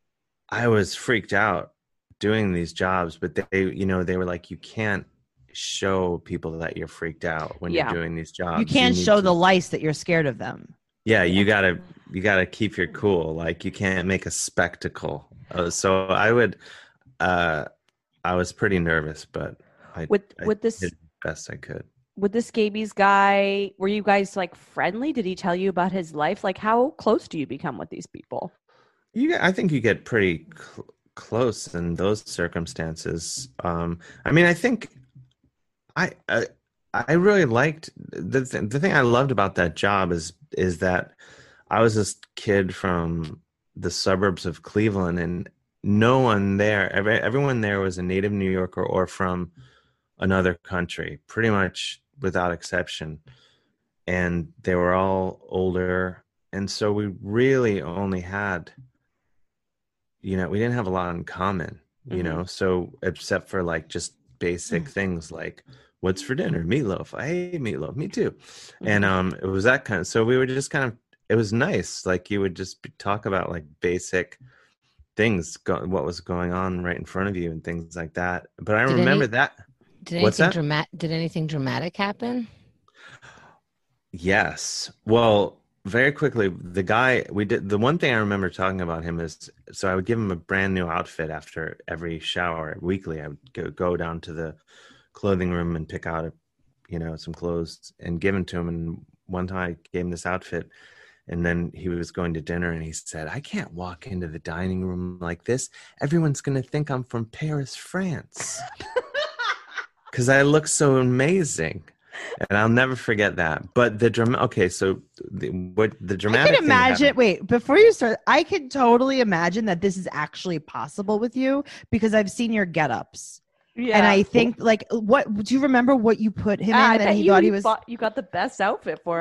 I was freaked out doing these jobs, but they, you know, they were like, you can't show people that you're freaked out when Yeah. you're doing these jobs. You can't need show to- the lice that you're scared of them. Yeah, you gotta, you gotta keep your cool. Like you can't make a spectacle. Uh, so I would, uh, I was pretty nervous, but I, With I with this did the best I could. with the scabies guy, were you guys like friendly? Did he tell you about his life? Like, how close do you become with these people? You, get- I think you get pretty cl- close in those circumstances. Um, I mean, I think I, I, I really liked the th- the thing I loved about that job is is that I was this kid from the suburbs of Cleveland, and no one there, every, everyone there was a native New Yorker or from another country, pretty much without exception, and they were all older, and so we really only had, you know, we didn't have a lot in common, you Mhm. know, so except for like just basic things like what's for dinner, meatloaf, I hate meatloaf, me too. And um it was that kind of, so we were just kind of, it was nice, like you would just be, talk about like basic things, go, what was going on right in front of you and things like that. But I Did remember any- that. Did What's anything that? dramatic? Did anything dramatic happen? Yes. Well, very quickly, the guy we did, the one thing I remember talking about him is, so I would give him a brand new outfit after every shower weekly. I would go, go down to the clothing room and pick out, a, you know, some clothes and give them to him. And one time I gave him this outfit, and then he was going to dinner and he said, I can't walk into the dining room like this. Everyone's going to think I'm from Paris, France. Because I look so amazing. And I'll never forget that. But the drama, okay, so the, what the I dramatic can thing that imagine. happened- Wait, before you start, I can totally imagine that this is actually possible with you because I've seen your get-ups, Yeah. and I think like, what do you remember? What you put him Ah, I in, bet and he you, thought he you was. bought- you got the best outfit for him.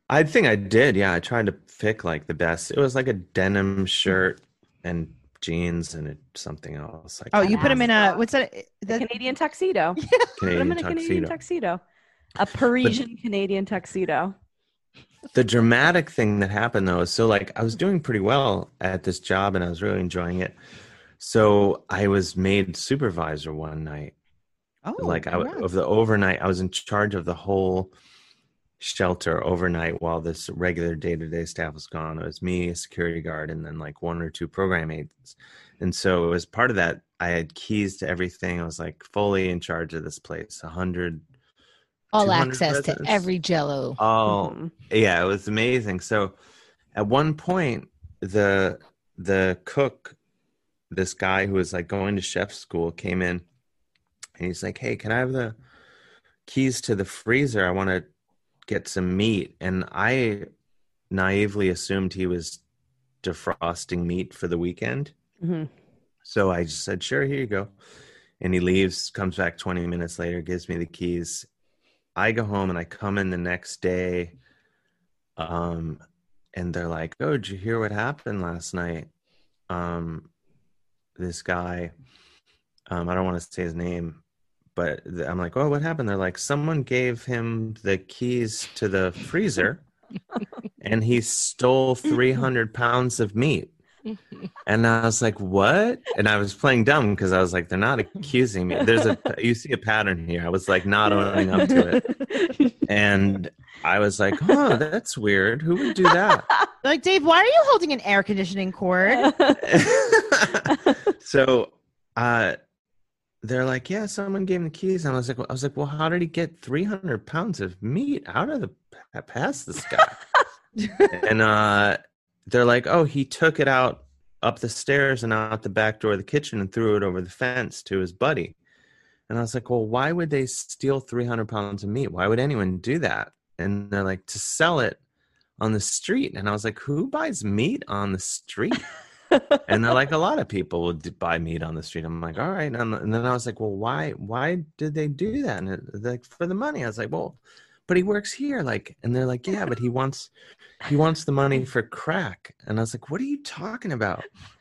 I think I did. Yeah, I tried to pick like the best. It was like a denim shirt and jeans and it, something else. I Oh, can't you put him in remember. a what's that? A The, Canadian tuxedo. Put him Canadian in a Canadian tuxedo. tuxedo. A Parisian Canadian tuxedo. The dramatic thing that happened though is so like I was doing pretty well at this job and I was really enjoying it. So I was made supervisor one night. oh, like I congrats. of the overnight, I was in charge of the whole shelter overnight while this regular day-to-day staff was gone. It was me, a security guard, and then like one or two program aides. And so as part of that, I had keys to everything. I was like fully in charge of this place. A hundred All two hundred access to residents. every Jello. Oh, Mhm. yeah, it was amazing. So at one point, the the cook, this guy who was like going to chef school, came in and he's like, "Hey, can I have the keys to the freezer? I want to get some meat." And I naively assumed he was defrosting meat for the weekend. Mhm. So I just said, "Sure, here you go." And he leaves, comes back twenty minutes later, gives me the keys. I go home and I come in the next day, um, and they're like, "Oh, did you hear what happened last night? Um, this guy, um, I don't want to say his name, but th- I'm like, oh, what happened?" They're like, someone gave him the keys to the freezer and he stole three hundred pounds of meat. And I was like, what? And I was playing dumb because I was like, they're not accusing me. There's a, you see a pattern here. I was like not owning up to it. And I was like, oh, that's weird. Who would do that? Like, Dave, why are you holding an air conditioning cord? So uh, they're like, yeah, someone gave him the keys. And I was like, I was like, well, how did he get three hundred pounds of meat out of the past this guy? And uh, they're like, oh, he took it out up the stairs and out the back door of the kitchen and threw it over the fence to his buddy. And I was like, well, why would they steal three hundred pounds of meat? Why would anyone do that? And they're like, to sell it on the street. And I was like, who buys meat on the street? And they're like, a lot of people would buy meat on the street. I'm like, all right. And, and then I was like, well, why, why did they do that? And it, like, for the money. I was like, well, but he works here. Like, and they're like, yeah, but he wants, he wants the money for crack. And I was like, what are you talking about?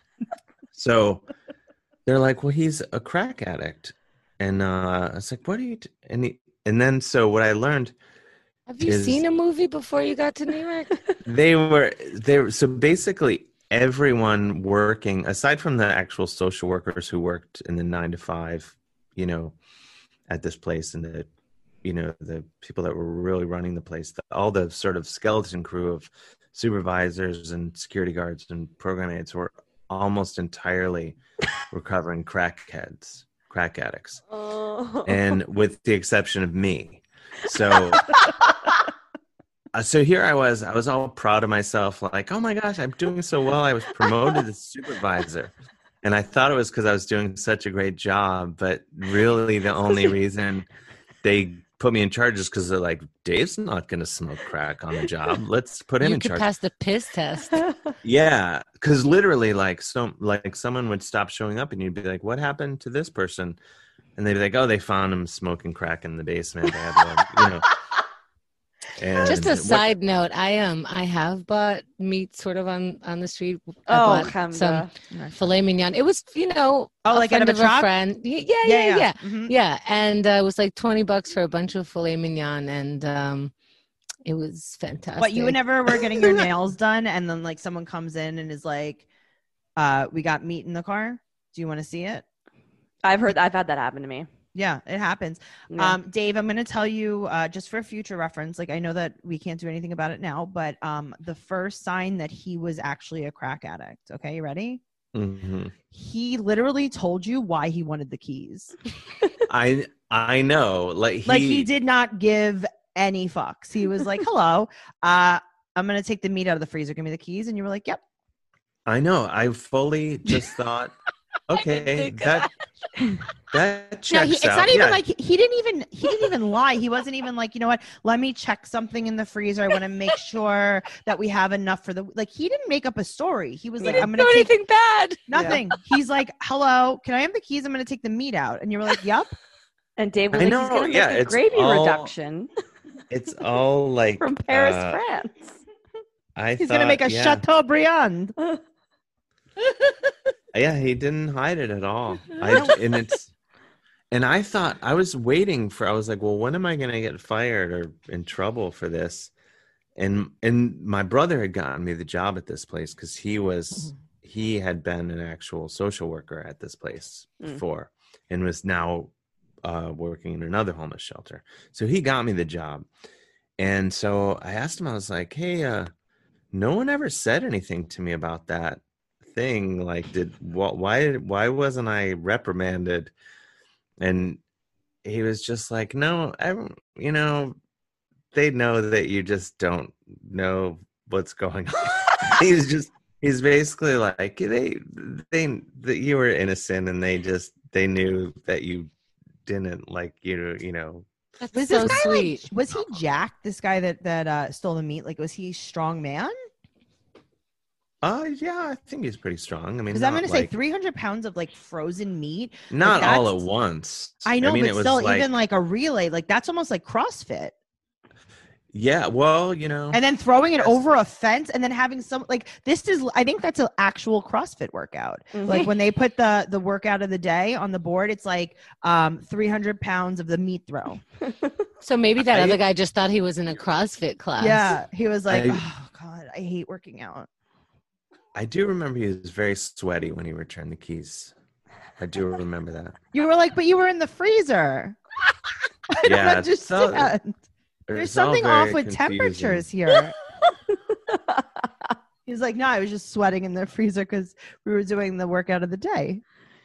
So they're like, well, he's a crack addict. And uh, I was like, what are you, t-? and he, and then, so what I learned, Have you is- seen a movie before you got to New York? they were, they were, so basically everyone working, aside from the actual social workers who worked in the nine to five, you know, at this place, and the, you know, the people that were really running the place, the, all the sort of skeleton crew of supervisors and security guards and program aides were almost entirely recovering crackheads, crack addicts, Oh. and with the exception of me. So Uh, so here I was, I was all proud of myself, like, oh my gosh, I'm doing so well. I was promoted to supervisor. And I thought it was because I was doing such a great job, but really the only reason they put me in charge is because they're like, Dave's not going to smoke crack on the job. Let's put him You in could charge. pass the piss test. Yeah, because literally, like, so, like someone would stop showing up and you'd be like, what happened to this person? And they'd be like, oh, they found him smoking crack in the basement. They had to, you know. And Just a what- side note, I um I have bought meat sort of on on the street. I Oh, bought some Hamza. filet mignon. It was, you know, Oh, a like out friend of a of a truck? friend. Y- Yeah, yeah, yeah, yeah. Mhm. Yeah, and uh, it was like twenty bucks for a bunch of filet mignon, and um, it was fantastic. What, you never were getting your nails done, and then like someone comes in and is like, uh, "We got meat in the car. Do you want to see it?" I've heard. I've had that happen to me. Yeah, it happens. Yeah. Um, Dave, I'm going to tell you uh, just for future reference. Like, I know that we can't do anything about it now, but um, the first sign that he was actually a crack addict. Okay, you ready? Mhm. He literally told you why he wanted the keys. I I know, like he, Like, he did not give any fucks. He was like, "Hello, uh, I'm going to take the meat out of the freezer. Give me the keys." And you were like, "Yep." I know. I fully just thought, okay, think of that that checks No, he, it's out. not even Yeah. like he, he didn't even he didn't even lie. He wasn't even like, you know what? Let me check something in the freezer. I want to make sure that we have enough for the like. He didn't make up a story. He was He like, didn't "I'm do gonna take anything bad. nothing." He's like, "Hello, can I have the keys? I'm gonna take the meat out." And you were like, "Yep." And Dave was I like, know, he's gonna make yeah, a it's gravy all- reduction. it's all like From Paris, uh, France. I He's thought, gonna make a yeah, Chateaubriand. yeah, he didn't hide it at all. I and it's and I thought I was waiting for. I was like, well, when am I gonna get fired or in trouble for this? And and my brother had gotten me the job at this place because he was he had been an actual social worker at this place Mm. before and was now uh, working in another homeless shelter. So he got me the job. And so I asked him, I was like, hey, uh, no one ever said anything to me about that thing. Like, did what? Why? Why wasn't I reprimanded? And he was just like, no, I, you know, they know that you just don't know what's going on. He's just, he's basically like, they, they, that you were innocent, and they just, they knew that you didn't like you, you know. That's Was so this guy sweet. like? Was he Jack? This guy that that uh, stole the meat? Like, was he strong man? Uh, yeah, I think he's pretty strong. I mean, Because I'm not gonna say like, three hundred pounds of like frozen meat. not all that's- at once. I know, mean, but it was still, like, even like a relay, like that's almost like CrossFit. yeah, well, you know, And then throwing it Yes. over a fence, and then having some like this is. I think that's an actual CrossFit workout. Mhm. Like when they put the the workout of the day on the board, it's like um three hundred pounds of the meat throw. So maybe that I- other guy just thought he was in a CrossFit class. Yeah, he was like, I- oh god, I hate working out. I do remember he was very sweaty when he returned the keys. I do remember that. You were like, but you were in the freezer. I don't Yeah, it's all- understand. It There's was all something very off with confusing. temperatures here. He's like, no, I was just sweating in the freezer because we were doing the workout of the day.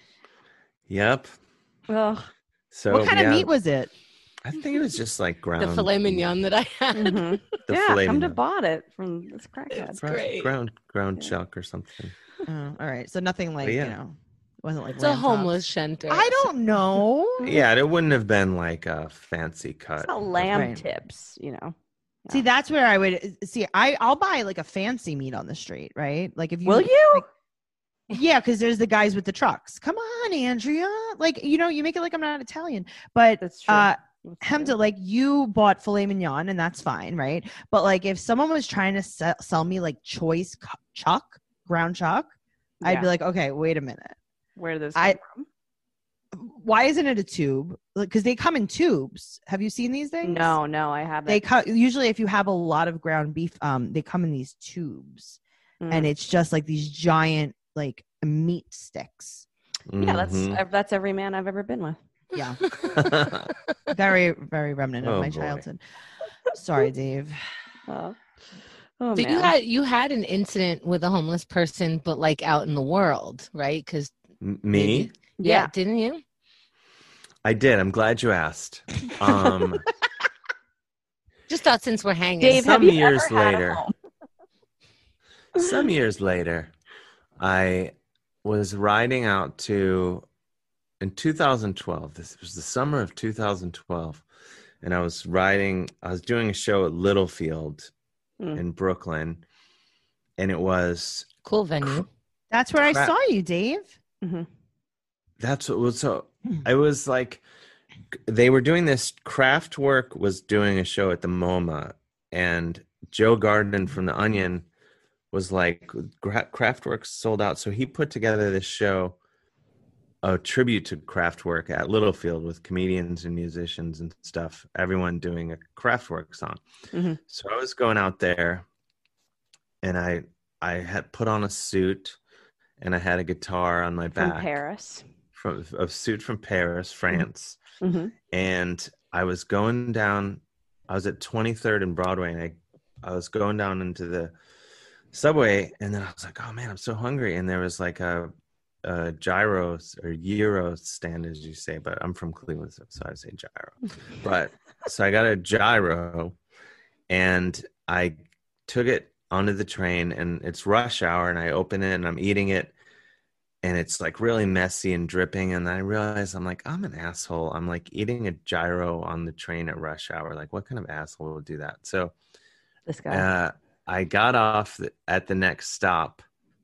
Yep. Ugh. So what kind yeah, of meat was it? I think it was just like ground. The filet mignon that I had. Mhm. The Yeah, filet come to mignon. bought it from this crackhead. It's Ground- great. Ground ground Yeah. chuck or something. Oh, all right, so nothing like yeah. you know, it wasn't like It's a lamb homeless chops. shelter. I don't know. Yeah, it wouldn't have been like a fancy cut. It's not lamb Right. tips, you know. See, that's where I would see. I I'll buy like a fancy meat on the street, right? Like if you Will you? like- yeah, because there's the guys with the trucks. Come on, Andrea. Like you know, you make it like I'm not Italian, but That's true. uh, That's true. Hemda, like you bought filet mignon, and that's fine, right? But like if someone was trying to sell, sell me like choice cu- chuck, ground chuck, I'd Yeah. be like, okay, wait a minute. Where did this I- come from? Why isn't it a tube? Because they come in tubes. Have you seen these things? No, no, I haven't. They cut usually if you have a lot of ground beef, um, they come in these tubes, Mm. and it's just like these giant like meat sticks. yeah, that's Mhm. ev- that's every man I've ever been with. Yeah, very very remnant of Oh, my boy. childhood. Sorry, Dave. Oh, oh So man. you had you had an incident with a homeless person, but like out in the world, right? Because M- Me? yeah, Yeah. didn't you? I did. I'm glad you asked. Um, Just thought since we're hanging. Dave, have some you years ever had a later. home? some years later, I was riding out to in two thousand twelve. This was the summer of two thousand twelve, and I was riding. I was doing a show at Littlefield Mm. in Brooklyn, and it was Cool venue. That's where I Crap. saw you, Dave. Mhm. that's what was so. I was like, they were doing this. Kraftwerk was doing a show at the MoMA, and Joe Garden from The Onion was like, Gra- Kraftwerk sold out, so he put together this show, a tribute to Kraftwerk at Littlefield with comedians and musicians and stuff. Everyone doing a Kraftwerk song. Mhm. So I was going out there, and I I had put on a suit, and I had a guitar on my From back. Paris. From a suit from Paris, France, hmm and I was going down. I was at twenty-third and Broadway, and I, I was going down into the subway, and then I was like, "Oh man, I'm so hungry!" And there was like a, a gyros or gyro stand, as you say, but I'm from Cleveland, so, so I say gyro. But so I got a gyro, and I took it onto the train, and it's rush hour, and I open it, and I'm eating it. And it's like really messy and dripping. And I realized I'm like, I'm an asshole. I'm like eating a gyro on the train at rush hour. Like, what kind of asshole would do that? So This guy. uh, I got off the, at the next stop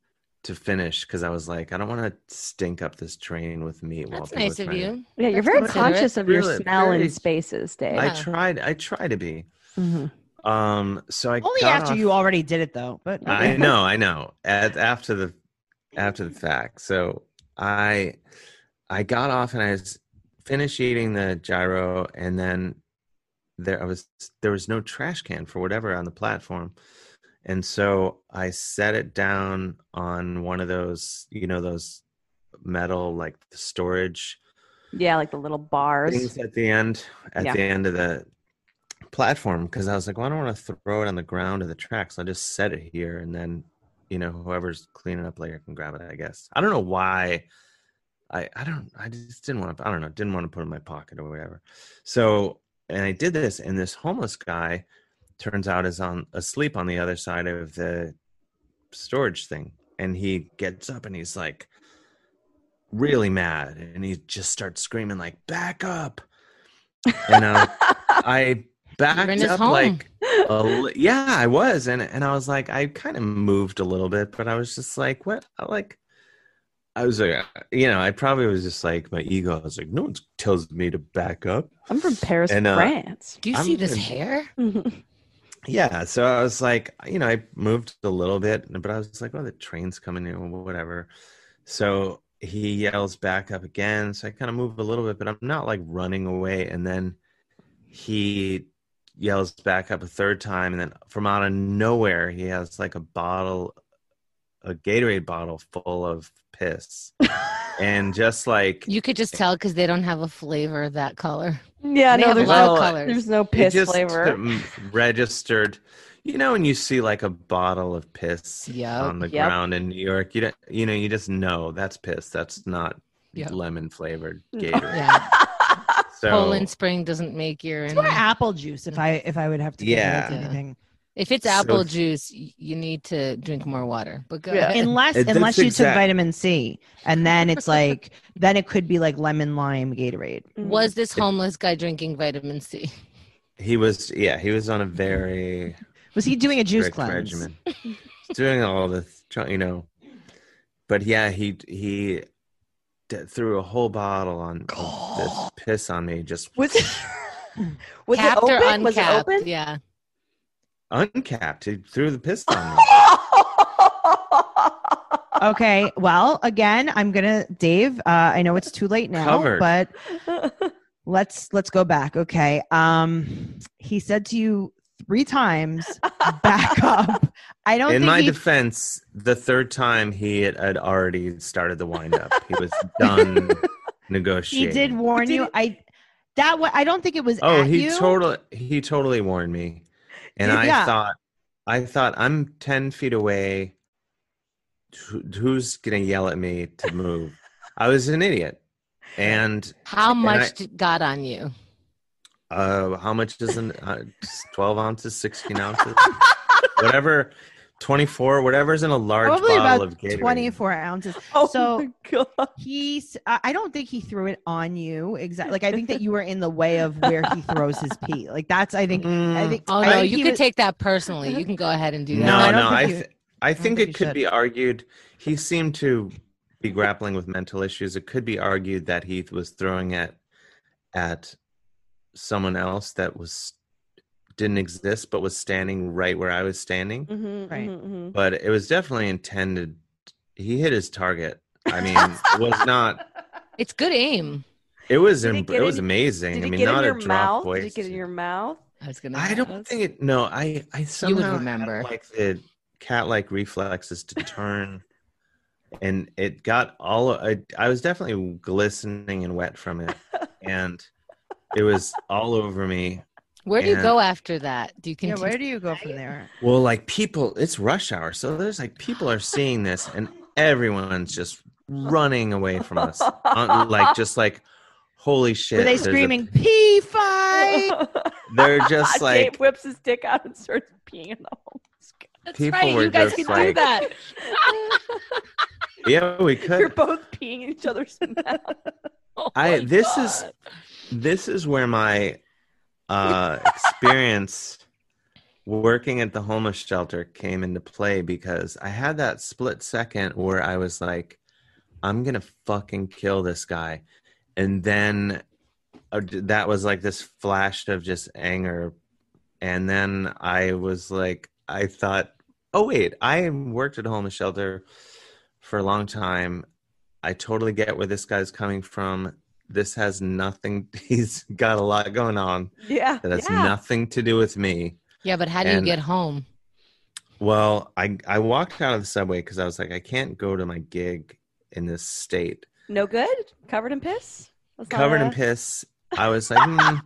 to finish because I was like, I don't want to stink up this train with meat. While That's people nice are of trying to- you. Yeah, you're That's very considerate. conscious of your Really, smell very- in spaces, Dave. I Yeah. tried. I try to be. Mhm. Um. So I Only got after off- you already did it, though. But I know. I know. At after the after the fact. So I I got off and I was finished eating the gyro, and then there I was there was no trash can for whatever on the platform. And so I set it down on one of those, you know, those metal like the storage Yeah, like the little bars. things at the end, at Yeah. the end of the platform, because I was like, well, I don't want to throw it on the ground of the tracks. I'll just set it here, and then, you know, whoever's cleaning up later can grab it, I guess. I don't know why. I I don't. I just didn't want to. I don't know. Didn't want to put it in my pocket or whatever. So, and I did this, and this homeless guy turns out is on asleep on the other side of the storage thing, and he gets up and he's like really mad, and he just starts screaming like, back up. And uh, I backed in his up home. like a li- yeah, I was, and and I was like, I kind of moved a little bit, but I was just like, what? I like I was like, you know, I probably was just like my ego. I was like, no one tells me to back up. I'm from Paris, And, uh, France. Do you I'm see this in- hair? Yeah, so I was like, you know, I moved a little bit, but I was like, oh, the train's coming in, or whatever. So he yells back up again. So I kind of move a little bit, but I'm not like running away. And then he yells back up a third time. And then from out of nowhere, he has like a bottle, a Gatorade bottle full of piss. And just like, You could just tell because they don't have a flavor that color. Yeah, They no, have a there's lot of no, colors. there's no it piss just flavor. um, registered. You know, when you see like a bottle of piss Yep. on the Yep. ground in New York, you don't, you know, you just know that's piss. That's not Yep. lemon flavored No. Gatorade. Yeah. So Poland Spring doesn't make your. it's more apple juice. If I if I would have to compare it to Yeah. anything, If it's So- apple juice, y- you need to drink more water. But go Yeah. ahead. unless It- that's unless you took exact- vitamin C, and then it's like then it could be like lemon lime Gatorade. Was this homeless guy drinking vitamin C? he was, yeah, he was on a very Was he doing a juice strict cleanse? regimen, doing all this, try- you know. But yeah, he he d- threw a whole bottle on of this piss on me, just Was it, was it Capped or open? Was it uncapped? open? Yeah. uncapped. He threw the piss on me. Okay, well, again, I'm gonna Dave. Uh, I know it's too late now, Covered. but let's let's go back. Okay, um, he said to you three times, "Back up." I don't In think my he, defense, the third time he had, had already started the wind up. He was done he negotiating. did warn you. I that wa- I don't think it was. Oh, at he you. totally he totally warned me, and I Yeah. thought I thought I'm ten feet away. Who- Who's gonna yell at me to move? I was an idiot, and How And much I- d- got on you? uh, how much is an uh, twelve ounces, sixteen ounces, whatever, twenty-four, whatever's in a large Probably bottle about of Gatorade. twenty-four ounces. Oh So- my god! He's. I I don't think he threw it on you exactly. Like I think that you were in the way of where he throws his pee. Like that's. I think. I Mm, think. Oh I no, think you he could was- take that personally. You can go ahead and do that. No, I no, don't I, think you- th- I think think it you could should. be argued. He seemed to be grappling with mental issues. It could be argued that Heath was throwing at at someone else that was didn't exist, but was standing right where I was standing. Mhm, Right. mhm, mhm. But it was definitely intended. He hit his target. I mean, it was not. It's good aim. It was. Did it Im- get it was in- amazing. Did I it mean, get not in your a drop mouth? voice. Did it get in your mouth? I was gonna. I don't think it. No, I. I somehow had, remember. like the cat-like reflexes to turn, and it got all. I, I was definitely glistening and wet from it, and it was all over me. Where do you and- go after that? Do you Yeah, continue? where do you go from there? Well, like people, it's rush hour, so there's like people are seeing this, and everyone's just running away from us, Un- like just like, holy shit! Were they there's a- screaming "P five"? they're just like Dave whips his dick out and starts peeing in the homeless guy. That's people right. were You guys just can do like- that. yeah, we could. You're both peeing in each other's mouth. Oh I my this is God. this is where my uh experience working at the homeless shelter came into play because I had that split second where I was like, I'm going to fucking kill this guy. And then uh, that was like this flash of just anger. And then I was like, I thought, oh, wait, I worked at a homeless shelter for a long time. I totally get where this guy's coming from. This has nothing. He's got a lot going on. Yeah. That has yeah. nothing to do with me. Yeah, but how do And- you get home? Well, I I walked out of the subway because I was like, I can't go to my gig in this state. No good? Covered in piss? That's not Covered a- in piss. I was like, hmm.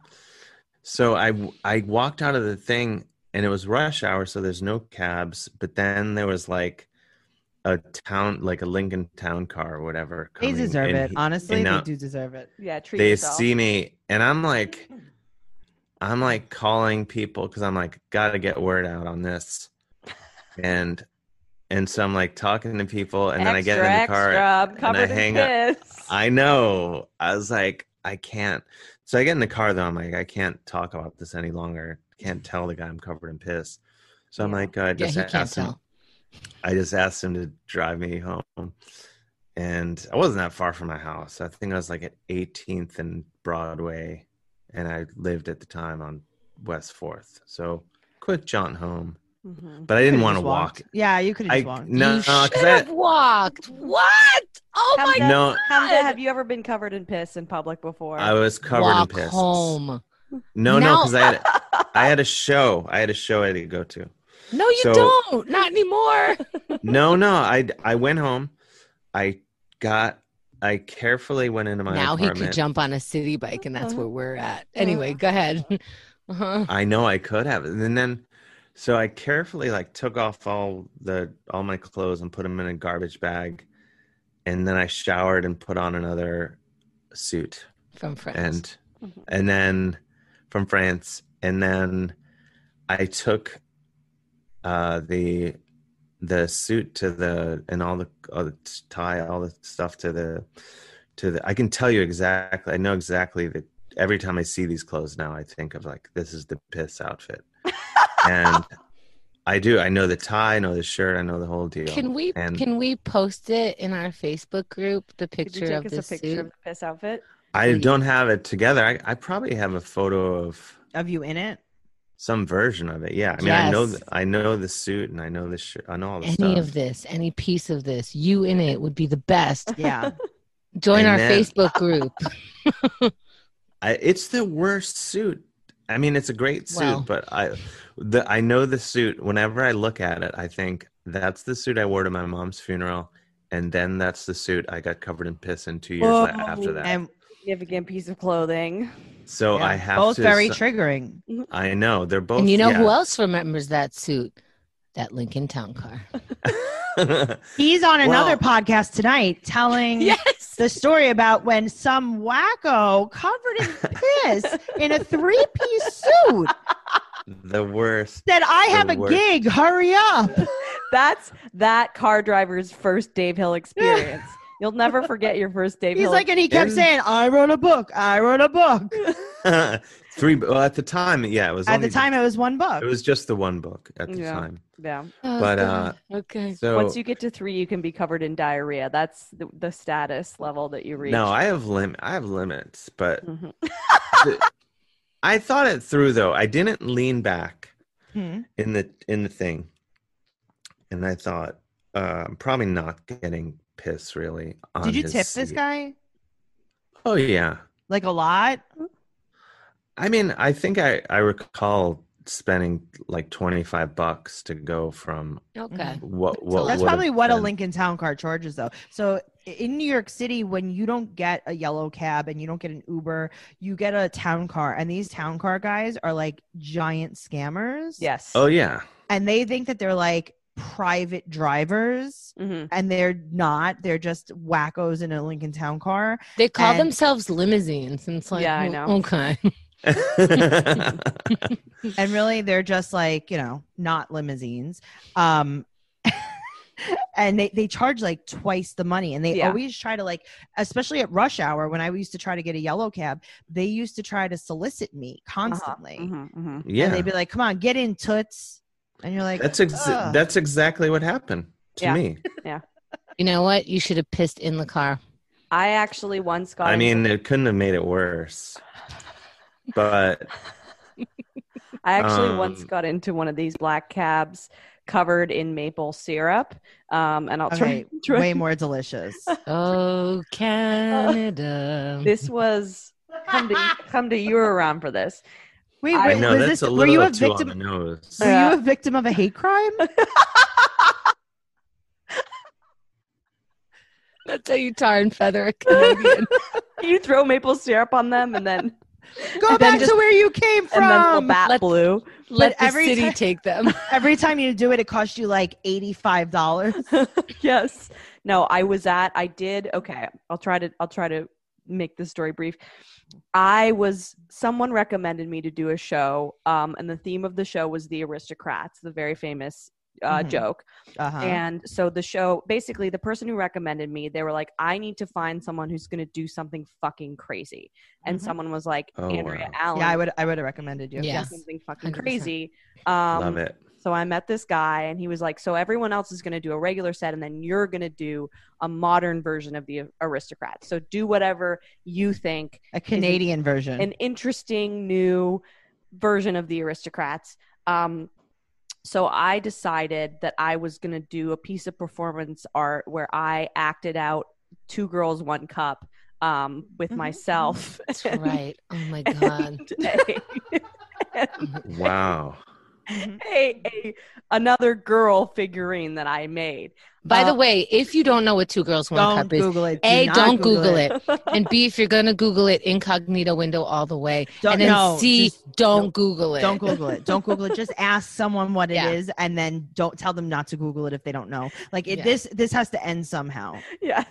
So I I walked out of the thing and it was rush hour, so there's no cabs. But then there was like a town, like a Lincoln Town car or whatever. They coming, deserve and it. he- Honestly, and they now do deserve it. Yeah, treat They yourself. see me and I'm like, I'm like calling people because I'm like, gotta get word out on this. And and so I'm like talking to people and then I get in the Extra, car. extra, I'm and I covered in hang up. piss. I know. I was like, I can't. So I get in the car though. I'm like, I can't talk about this any longer. Can't tell the guy I'm covered in piss. So I'm Yeah. like, uh, I Yeah, just he can't asked him. tell. I just asked him to drive me home, and I wasn't that far from my house. I think I was like at eighteenth and Broadway, and I lived at the time on West Fourth. So quick jaunt home, Mhm. but I didn't Could've want to just walk. walked. Yeah, you could have I just walked. no, you because should I have walked. What? Oh my Hamza, no. Hamza, God. have you ever been covered in piss in public before? I was covered Walk in piss. home. No, no, Now- because I had I had a show. I had a show I had to go to. No, you So- don't. Not anymore. No, no. I I went home. I got. I carefully went into my Now he apartment. could jump on a city bike, and that's where we're at. Anyway, go ahead. Uh-huh. I know I could have, and then so I carefully like took off all the all my clothes and put them in a garbage bag, and then I showered and put on another suit, From France. and Mhm. and then from France, and then I took uh the the suit to the and all the, all the tie all the stuff to the to the I can tell you exactly I know exactly that every time I see these clothes now I think of like this is the piss outfit. And I do I know the tie, I know the shirt, I know the whole deal. Can we and can we post it in our Facebook group? The Could you picture take of us the a picture suit. of the piss outfit? I don't have it together. I, I probably have a photo of Of you in it? some version of it. Yeah. I mean I know Yes. th- I know the suit and I know the shirt, I know all the Any stuff. of this, any piece of this, you in it would be the best. Yeah. Join And our then- Facebook group. I, it's the worst suit. I mean, it's a great suit, Well. but I, the I know the suit. Whenever I look at it, I think that's the suit I wore to my mom's funeral, and then that's the suit I got covered in piss in two years Whoa. la- after that. And Significant piece of clothing. so yeah, I have both to. very s- triggering. I know they're both. And you know yeah. who else remembers that suit? That Lincoln Town Car. He's on another Well- podcast tonight telling Yes. the story about when some wacko covered in piss in a three-piece suit the worst. said, I have The a worst. gig, hurry up. That's that car driver's first Dave Hill experience. You'll never forget your first Dave He's Hill. like, and he kept In- saying, I wrote a book, I wrote a book. Three. Well, at the time, yeah, it was At only the time, it was one book. it was just the one book at the Yeah. time. yeah. Oh, But, God. okay. So Once you get to three, you can be covered in diarrhea. That's the, the status level that you reach. no, I have lim. I have limits, but Mhm. I thought it through though. I didn't lean back Hmm. in the in the thing, and I thought uh, I'm probably not getting piss really. On Did you his tip this seat. guy? Oh yeah. Like a lot? I mean, I think I I recall spending like twenty-five bucks to go from Okay. what what That's would've probably what a been- Lincoln Town Car charges, though. So in New York City, when you don't get a yellow cab and you don't get an Uber, you get a town car. And these town car guys are like giant scammers. Yes. Oh yeah. And they think that they're like private drivers. hmm And they're not. They're just wackos in a Lincoln Town Car. They call And- themselves limousines. And it's like, Yeah, I well, know. Okay. And really, they're just like, you know, not limousines. Um, and they, they charge like twice the money, and they Yeah. always try to like, especially at rush hour when I used to try to get a yellow cab, they used to try to solicit me constantly. Uh-huh. Mm-hmm, mm-hmm. Yeah, And they'd be like, come on, get in, toots. And you're like, that's ex- "Ugh." that's exactly what happened to Yeah. me. You know what? You should have pissed in the car. I actually once got I into- mean, it couldn't have made it worse. But I actually once Um, got into one of these black cabs covered in maple syrup. Um, and I'll okay, try, try way more delicious. Oh, Canada. This was come to come to you were around for this. Wait, I wait, I know was that's this, a were you little a too victim? on the nose. Were Yeah. you a victim of a hate crime? That's how you tar and feather a Canadian. You throw maple syrup on them and then Go And then back just- to where you came from. and then Labatt Let- Blue. Let the every city ti- take them. Every time you do it, it costs you like eighty-five dollars. Yes. No, I was at I did okay. I'll try to I'll try to make this story brief. I was someone recommended me to do a show, um, and the theme of the show was the Aristocrats, the very famous uh, Mhm. joke. Uh-huh. And so the show, basically, the person who recommended me, they were like, "I need to find someone who's going to do something fucking crazy." And Mhm. someone was like, Oh, "Andrea wow. Allen, yeah, I would I would have recommended you. do Yeah. something fucking one hundred percent. crazy." Um, Love it. So I met this guy, and he was like, "So everyone else is going to do a regular set, and then you're going to do a modern version of the Aristocrats. So do whatever you think A Canadian version. an interesting new version of the Aristocrats." Um, so I decided that I was going to do a piece of performance art where I acted out Two Girls, One Cup um, with Mhm. myself. That's right. Oh my God. And a- and Wow. Mhm. a, a another girl figurine that I made. By the Uh, way, if you don't know what Two Girls, One Don't Cup is, Google it. Do A, not don't Google it. And B, if you're going to Google it, incognito window all the way. Don't, and then no, C, just don't no, Google it. don't Google it. Don't Google it. Just ask someone what it Yeah. is, and then don't tell them not to Google it if they don't know. Like it, Yeah. this, this has to end somehow. Yes.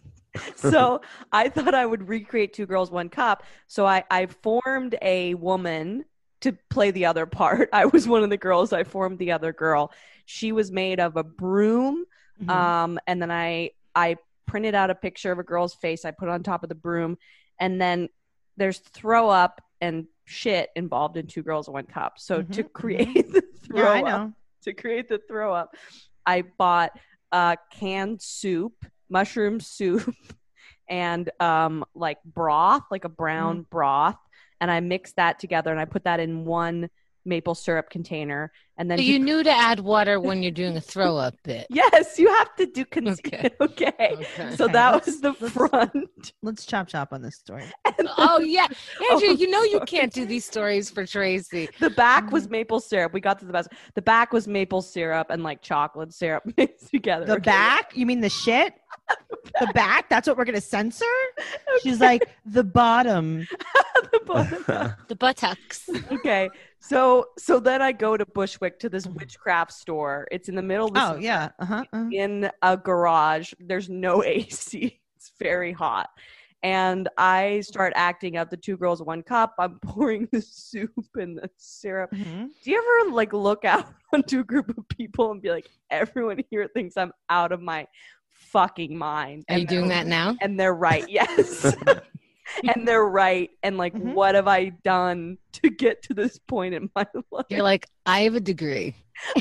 So I thought I would recreate Two Girls, One Cup. So I, I formed a woman to play the other part. I was one of the girls. I formed the other girl. She was made of a broom. Mhm. Um, and then I I printed out a picture of a girl's face. I put it on top of the broom. And then there's throw up and shit involved in Two Girls, One Cup. So to Mhm, create the throw yeah, I up, know. to create the throw up, I bought uh, canned soup, mushroom soup, and um, like broth, like a brown broth, and I mixed that together and I put that in one maple syrup container. And then So to- you knew to add water when you're doing a throw up bit. yes, you have to do consent. Okay. Okay. Okay. So Okay, that let's- was the let's- front. Let's chop chop on this story. Oh, yeah. Andrea, Oh, you know you sorry. can't do these stories for Tracy. The back Mm-hmm. was maple syrup. We got to the best. The back was maple syrup and like chocolate syrup mixed together. The Okay. back? You mean the shit? The back? That's what we're gonna censor? She's like the bottom. The bottom. The buttocks. Okay. So so then I go to Bushwick to this witchcraft store. It's in the middle of the Oh summer, yeah. Uh-huh. uh-huh. in a garage. There's no A C. It's very hot. And I start acting out the Two Girls, One Cup. I'm pouring the soup and the syrup. Mhm. Do you ever like look out onto a group of people and be like, everyone here thinks I'm out of my fucking mind? Are you And doing they're- that now? And they're right. Yes. And they're right. And like, Mhm. what have I done to get to this point in my life? You're like, I have a degree.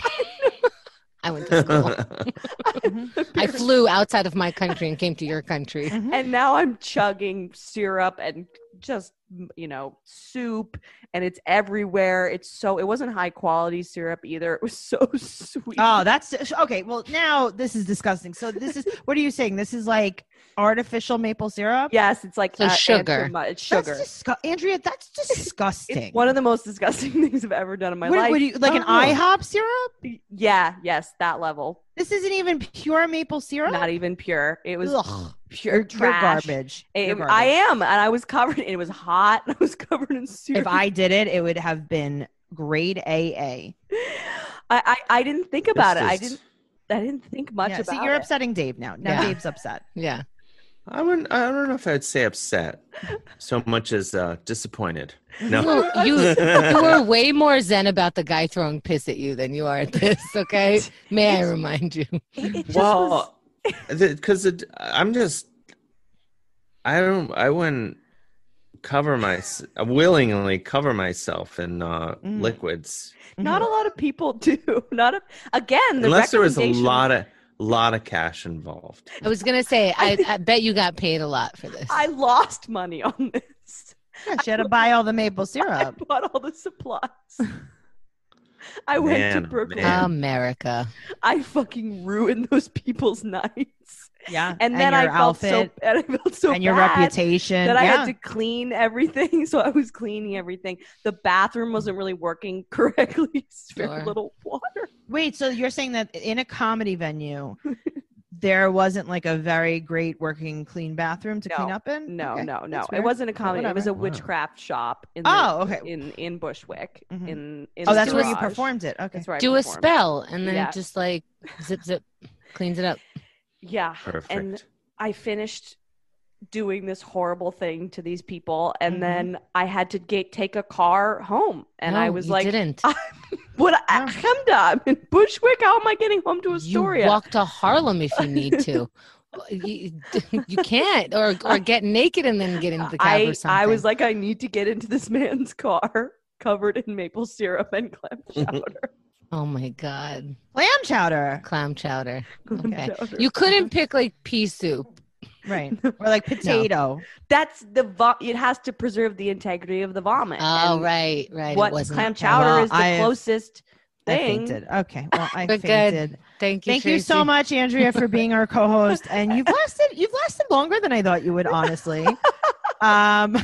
I went to school. Mhm. I flew outside of my country and came to your country. Mhm. And now I'm chugging syrup and just, you know, soup, and it's everywhere. It's so, it wasn't high quality syrup either. It was so sweet. Oh, that's okay. Well, now this is disgusting. So this is what are you saying? This is like artificial maple syrup? Yes, it's like So uh, sugar. Aunt- It's sugar. That's disgu- Andrea, that's disgusting. It's one of the most disgusting things I've ever done in my what, life. what do you, like an Oh. IHOP syrup? Yeah, yes, that level. This isn't even pure maple syrup. Not even pure. It was Ugh. pure You're, you're trash. garbage. It- You're garbage. I am, and I was covered. It was hot. I was covered in syrup. If I did it, it would have been grade A A. I, I, I didn't think about It's it. I just- didn't. I didn't think much Yeah, about see, you're it. upsetting Dave now. Now Yeah. Dave's upset. Yeah. I wouldn't. I don't know if I'd say upset so much as uh, disappointed. No, Well, you you were way more zen about the guy throwing piss at you than you are at this. Okay, may I remind you? It, it just was- well, because I'm just. I don't. I wouldn't cover my willingly cover myself in uh, Mm. liquids not a lot of people do. Not a, again, the unless there was a recommendation- lot of lot of cash involved. I was gonna say, I, I bet you got paid a lot for this. I lost money on this. Yeah, she had to buy all the maple I syrup. bought all the supplies. I went Man, to Brooklyn. man. America. I fucking ruined those people's nights. Yeah, And then your I felt outfit so and I felt so and your bad reputation. that I yeah. had to clean everything. So I was cleaning everything. The bathroom wasn't really working correctly. It's very Sure. little water. Wait, so you're saying that in a comedy venue, there wasn't like a very great working clean bathroom to No, clean up in? No, Okay, no, no. that's It fair. wasn't a comedy. It was a Wow. witchcraft shop in the, Oh, okay. in in Bushwick. Mhm. In, in Oh, the that's where you garage. performed it. Okay. That's where I Do a performed. spell, and then Yeah. it just like zip zip cleans it up. Yeah. Perfect. And I finished doing this horrible thing to these people, and Mhm. then I had to get take a car home, and No, I was you like, didn't. "What? No. Hamda, I'm in Bushwick. How am I getting home to You Astoria?" walk to Harlem if you need to. you, you can't, or or get naked and then get into the cab I or something. I was like, I need to get into this man's car covered in maple syrup and clam chowder. oh my god, Clam chowder. clam chowder. Clam Okay, chowder. you couldn't pick like pea soup. Right. Or like potato. That's the vo- it has to preserve the integrity of the vomit. Oh And right, right. What it wasn't. clam chowder well, is the I- closest I thing. fainted. Okay. Well, I But good. fainted. Thank you. Thank you so Tracy. much, Andrea, for being our co-host. And you've lasted you've lasted longer than I thought you would, honestly. Um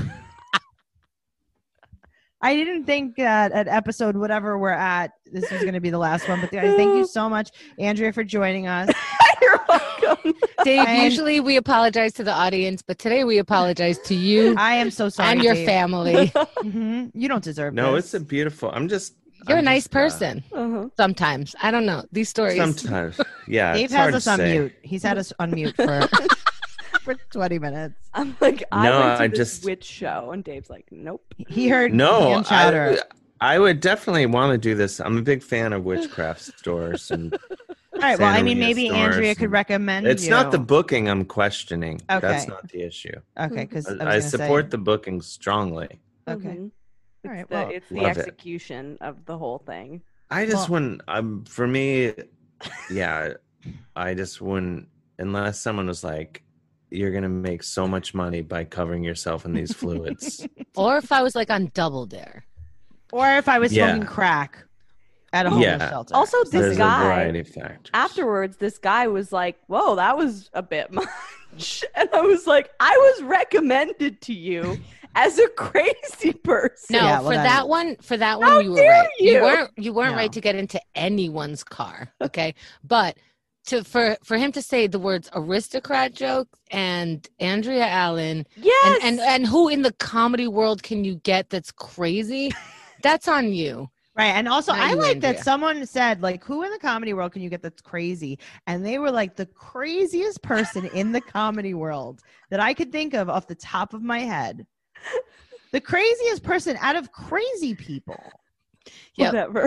I didn't think that at episode whatever we're at, this was going to be the last one. But guys, thank you so much, Andrea, for joining us. You're welcome. Dave, And- usually we apologize to the audience, but today we apologize to you I am so sorry. and your Dave. family. Mhm. You don't deserve No, this. it's a beautiful. I'm just. You're I'm a nice just, uh, person. Uh-huh. Sometimes. I don't know. These stories. sometimes, yeah. Dave it's has hard us to on say. mute. He's had us on mute for for twenty minutes. I'm like, I No, went to I this just- witch show, and Dave's like, nope. He heard No, clam chowder. I, I would definitely want to do this. I'm a big fan of witchcraft stores, and All right. Well, I mean, Santeria maybe stores Andrea could and- recommend it's you. not the booking I'm questioning. That's Okay. not the issue. Okay, because I, I support the booking strongly. Okay. Mhm. All right. It's the, Well, it's the Love it. execution of the whole thing. I just Well- wouldn't. Um, for me, yeah, I just wouldn't unless someone was like, "You're gonna make so much money by covering yourself in these fluids." Or if I was like on Double Dare. or if I was Yeah. smoking crack at a homeless Yeah. shelter. Also, this There's guy- a variety of factors. Afterwards, this guy was like, "Whoa, that was a bit much," and I was like, "I was recommended to you as a crazy person." No, Yeah, well, for then- that one, for that How one, you were dare right. You, you? weren't. You weren't No. right to get into anyone's car. Okay, but to for for him to say the words aristocrat joke and Andrea Allen Yes. and, and and who in the comedy world can you get that's crazy? That's on you. Right. And also, Not I you, like that Andrea. someone said, like, who in the comedy world can you get that's crazy? And they were like the craziest person in the comedy world that I could think of off the top of my head. The craziest person out of crazy people. Yep. Whatever.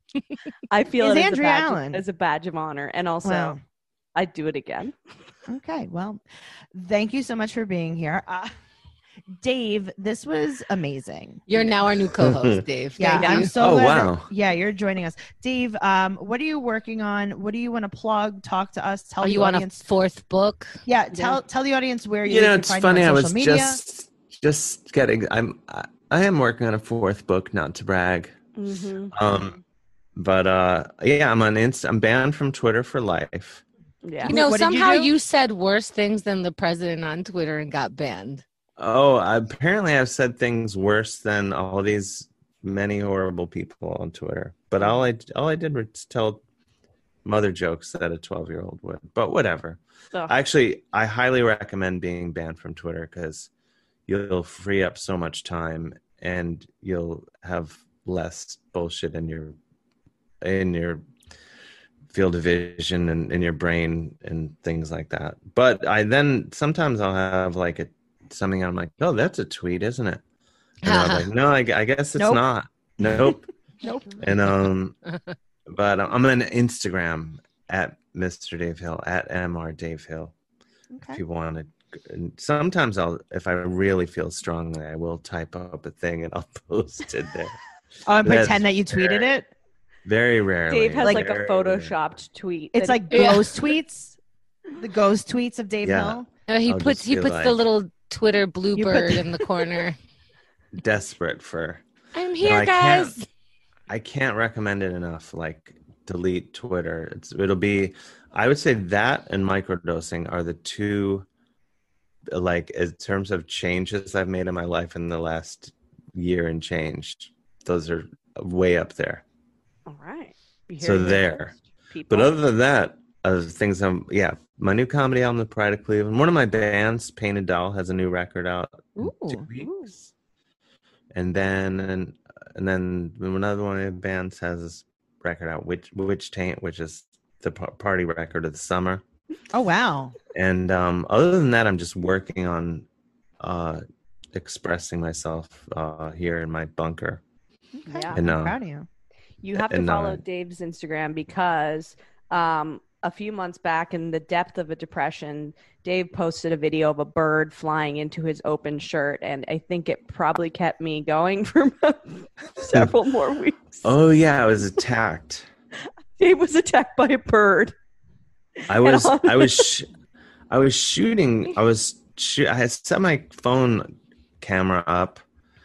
I feel Is it as a, Andrea badge, Allen. as a badge of honor, and also Wow. I'd do it again. Okay. Well, thank you so much for being here. Uh, Dave, this was amazing. You're now our new co-host, Dave. Yeah, Thank I'm you. so Oh, glad that- wow. yeah, you're joining us. Dave, um, what are you working on? What do you want to plug? Talk to us. Tell Are the you on a audience. fourth book? yeah, tell tell the audience where you, You know, can it's find funny. you I on was social media. just just getting. I'm. I, I am working on a fourth book. Not to brag. Mm-hmm. Um, but uh, yeah, I'm on Inst. I'm banned from Twitter for life. Yeah. You know, What did you somehow do? you, said worse things than the president on Twitter and got banned. Oh, apparently I've said things worse than all these many horrible people on Twitter. But all I all I did was tell mother jokes that a twelve year old would. But whatever. So, Actually, I highly recommend being banned from Twitter because you'll free up so much time and you'll have less bullshit in your in your field of vision and in your brain and things like that. But I then sometimes I'll have like a something I'm like, oh, that's a tweet, isn't it? And I'm like, no, I, I guess it's Nope. not. Nope. Nope. And um, but I'm on Instagram at Mister Dave Hill at M R Dave Hill. Okay. If people want to. Sometimes I'll, if I really feel strongly, I will type up a thing and I'll post it there. Oh, and That's pretend that you tweeted very- it. Very rarely. Dave has like, Very a photoshopped tweet. It's that- like Yeah. ghost tweets. The ghost tweets of Dave Yeah. Hill. No, he I'll puts just he be puts like- the little Twitter blue You put bird the- in the corner. desperate for. I'm here, I can't- guys. I can't recommend it enough. Like, delete Twitter. It's it'll be. I would say that and microdosing are the two. Like, in terms of changes I've made in my life in the last year and change, those are way up there. All right. You So hear it here there. first, people. But other than that, other things I'm yeah, my new comedy album, The Pride of Cleveland. One of my bands, Painted Doll, has a new record out in two Ooh. weeks. And then and, and then another one of the bands has this record out, Witch Witch Taint, which is the p- party record of the summer. Oh wow. And um, other than that, I'm just working on uh, expressing myself uh, here in my bunker. Okay. Yeah. And, I'm uh, proud of you. You have to And, uh, follow Dave's Instagram because um, a few months back, in the depth of a depression, Dave posted a video of a bird flying into his open shirt, and I think it probably kept me going for several more weeks. Oh yeah, I was attacked. Dave was attacked by a bird. I was on- I was sh- I was shooting. I was shoot. I had set my phone camera up,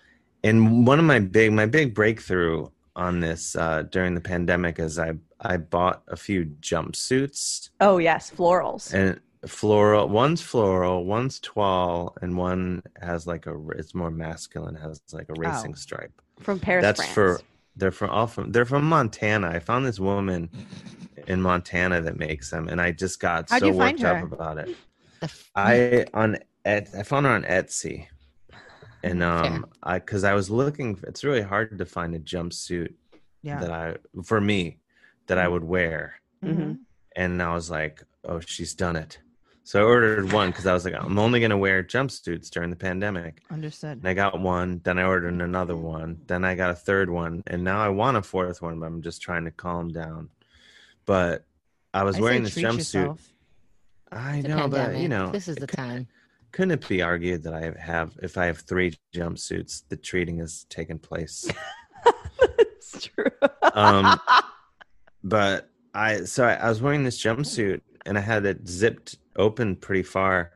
and one of my big my big breakthrough on this uh, during the pandemic is I I bought a few jumpsuits Oh yes, florals. and floral. One's floral, one's toile, and one has like a it's more masculine, has like a racing Oh. stripe. From Paris, That's France. for they're from all from they're from Montana. I found this woman in Montana that makes them, and I just got How'd so you find worked up her? about it. The f- I on Et, I found her on Etsy, and um, I because I was looking. It's really hard to find a jumpsuit Yeah. that I for me that I would wear, Mhm. and I was like, oh, she's done it. So I ordered one because I was like, I'm only gonna wear jumpsuits during the pandemic. Understood. And I got one, then I ordered another one, then I got a third one, and now I want a fourth one, but I'm just trying to calm down. But I was I say wearing this treat jumpsuit. yourself. I It's a know, but pandemic. you know, this is the it cou- time. couldn't it be argued that I have, if I have three jumpsuits, the treating has taken place? It's true. um, but I, so I, I was wearing this jumpsuit, and I had it zipped open pretty far,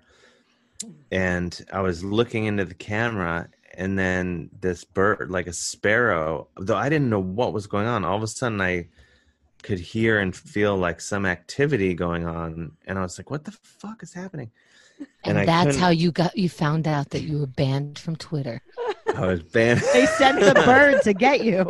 and I was looking into the camera, and then this bird, like a sparrow, though I didn't know what was going on, all of a sudden I could hear and feel like some activity going on, and I was like, what the fuck is happening? And, And I that's couldn't- how you got you found out that you were banned from Twitter. I was banned. They sent the bird to get you.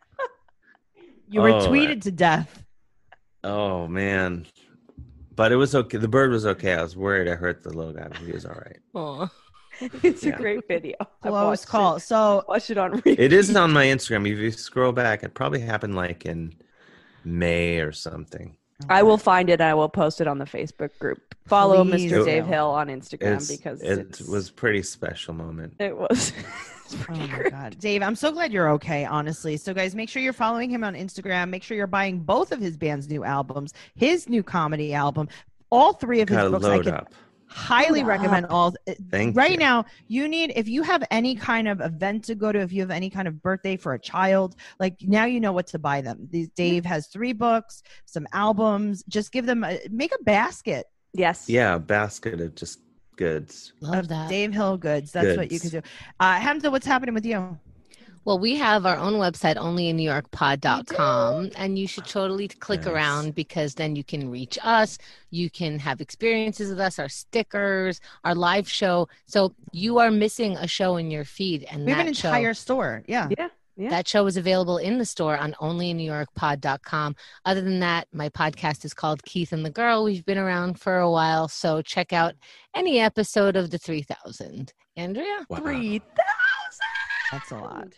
You were Oh, tweeted to death. Oh man, but it was okay. The bird was okay. I was worried I hurt the little guy, but he was all right. Aw. It's Yeah. a great video. I've Close watched call. It. So Watch it on repeat. It is on my Instagram. If you scroll back, it probably happened like in May or something. I will find it. I will post it on the Facebook group. Follow Please Mister do. Dave Hill on Instagram It's, because it it's, was a pretty special moment. It was. it's Oh pretty my great. God. Dave, I'm so glad you're okay, honestly. So, guys, make sure you're following him on Instagram. Make sure you're buying both of his band's new albums, his new comedy album, all three of his Gotta books. I load could up. highly Load recommend all. Thank right you. now, you need, if you have any kind of event to go to, if you have any kind of birthday for a child, like now you know what to buy them. These Dave has three books, some albums. Just give them, a, make a basket Yes. Yeah, a basket of just goods. Love of that. Dave Hill goods. That's what you Goods. could do. Uh, Hamza, what's happening with you? Well, we have our own website, only in new york pod dot com, and you should totally click Nice. around because then you can reach us. You can have experiences with us, our stickers, our live show. So you are missing a show in your feed, and We have that an show, entire store. Yeah. Yeah. Yeah. that show is available in the store on only in new york pod dot com. Other than that, my podcast is called Keith and the Girl. We've been around for a while, so check out any episode of the three thousand. Andrea? Wow. Three thousand. That's a lot.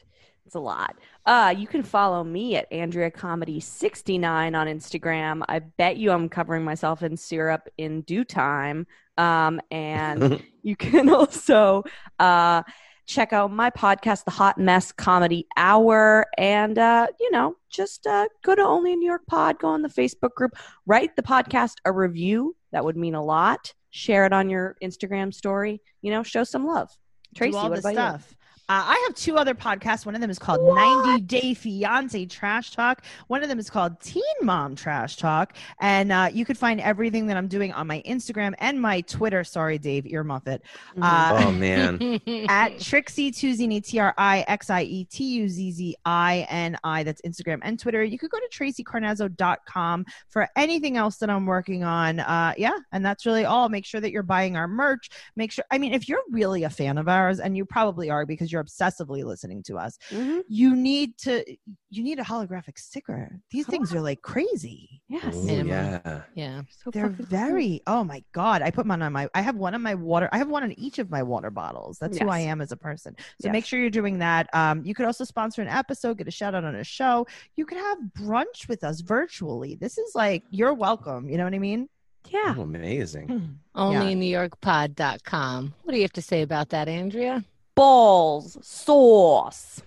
It's a lot. Uh, you can follow me at Andrea Comedy sixty-nine on Instagram. I bet you I'm covering myself in syrup in due time. Um, and you can also uh, check out my podcast, The Hot Mess Comedy Hour. And, uh, you know, just uh, go to Only in New York Pod, go on the Facebook group, write the podcast a review. That would mean a lot. Share it on your Instagram story. You know, show some love. Tracy, Do all what the about stuff. you? Uh, I have two other podcasts. One of them is called What? ninety Day Fiance Trash Talk. One of them is called Teen Mom Trash Talk. And uh, you could find everything that I'm doing on my Instagram and my Twitter. Sorry, Dave, earmuff it. Mhm. Uh, Oh man. at Trixie Tuzini, T R I X I E T U Z Z I N I. That's Instagram and Twitter. You could go to tracy carnazzo dot com for anything else that I'm working on. Uh, yeah, and that's really all. Make sure that you're buying our merch. Make sure, I mean, if you're really a fan of ours, and you probably are because you're obsessively listening to us, Mhm. you need to, you need a holographic sticker. These things are like crazy. Yes. Ooh, Minimum. yeah. Yeah. So They're fucking very, oh my God. I put one on my, I have one on my water. I have one on each of my water bottles. That's who I Yes. am as a person. So Yes. make sure you're doing that. Um, you could also sponsor an episode, get a shout out on a show. You could have brunch with us virtually. This is like, you're welcome. You know what I mean? cool. Yeah. Oh, amazing. Only in New York pod dot com. What do you have to say about that, Andrea? Balls sauce.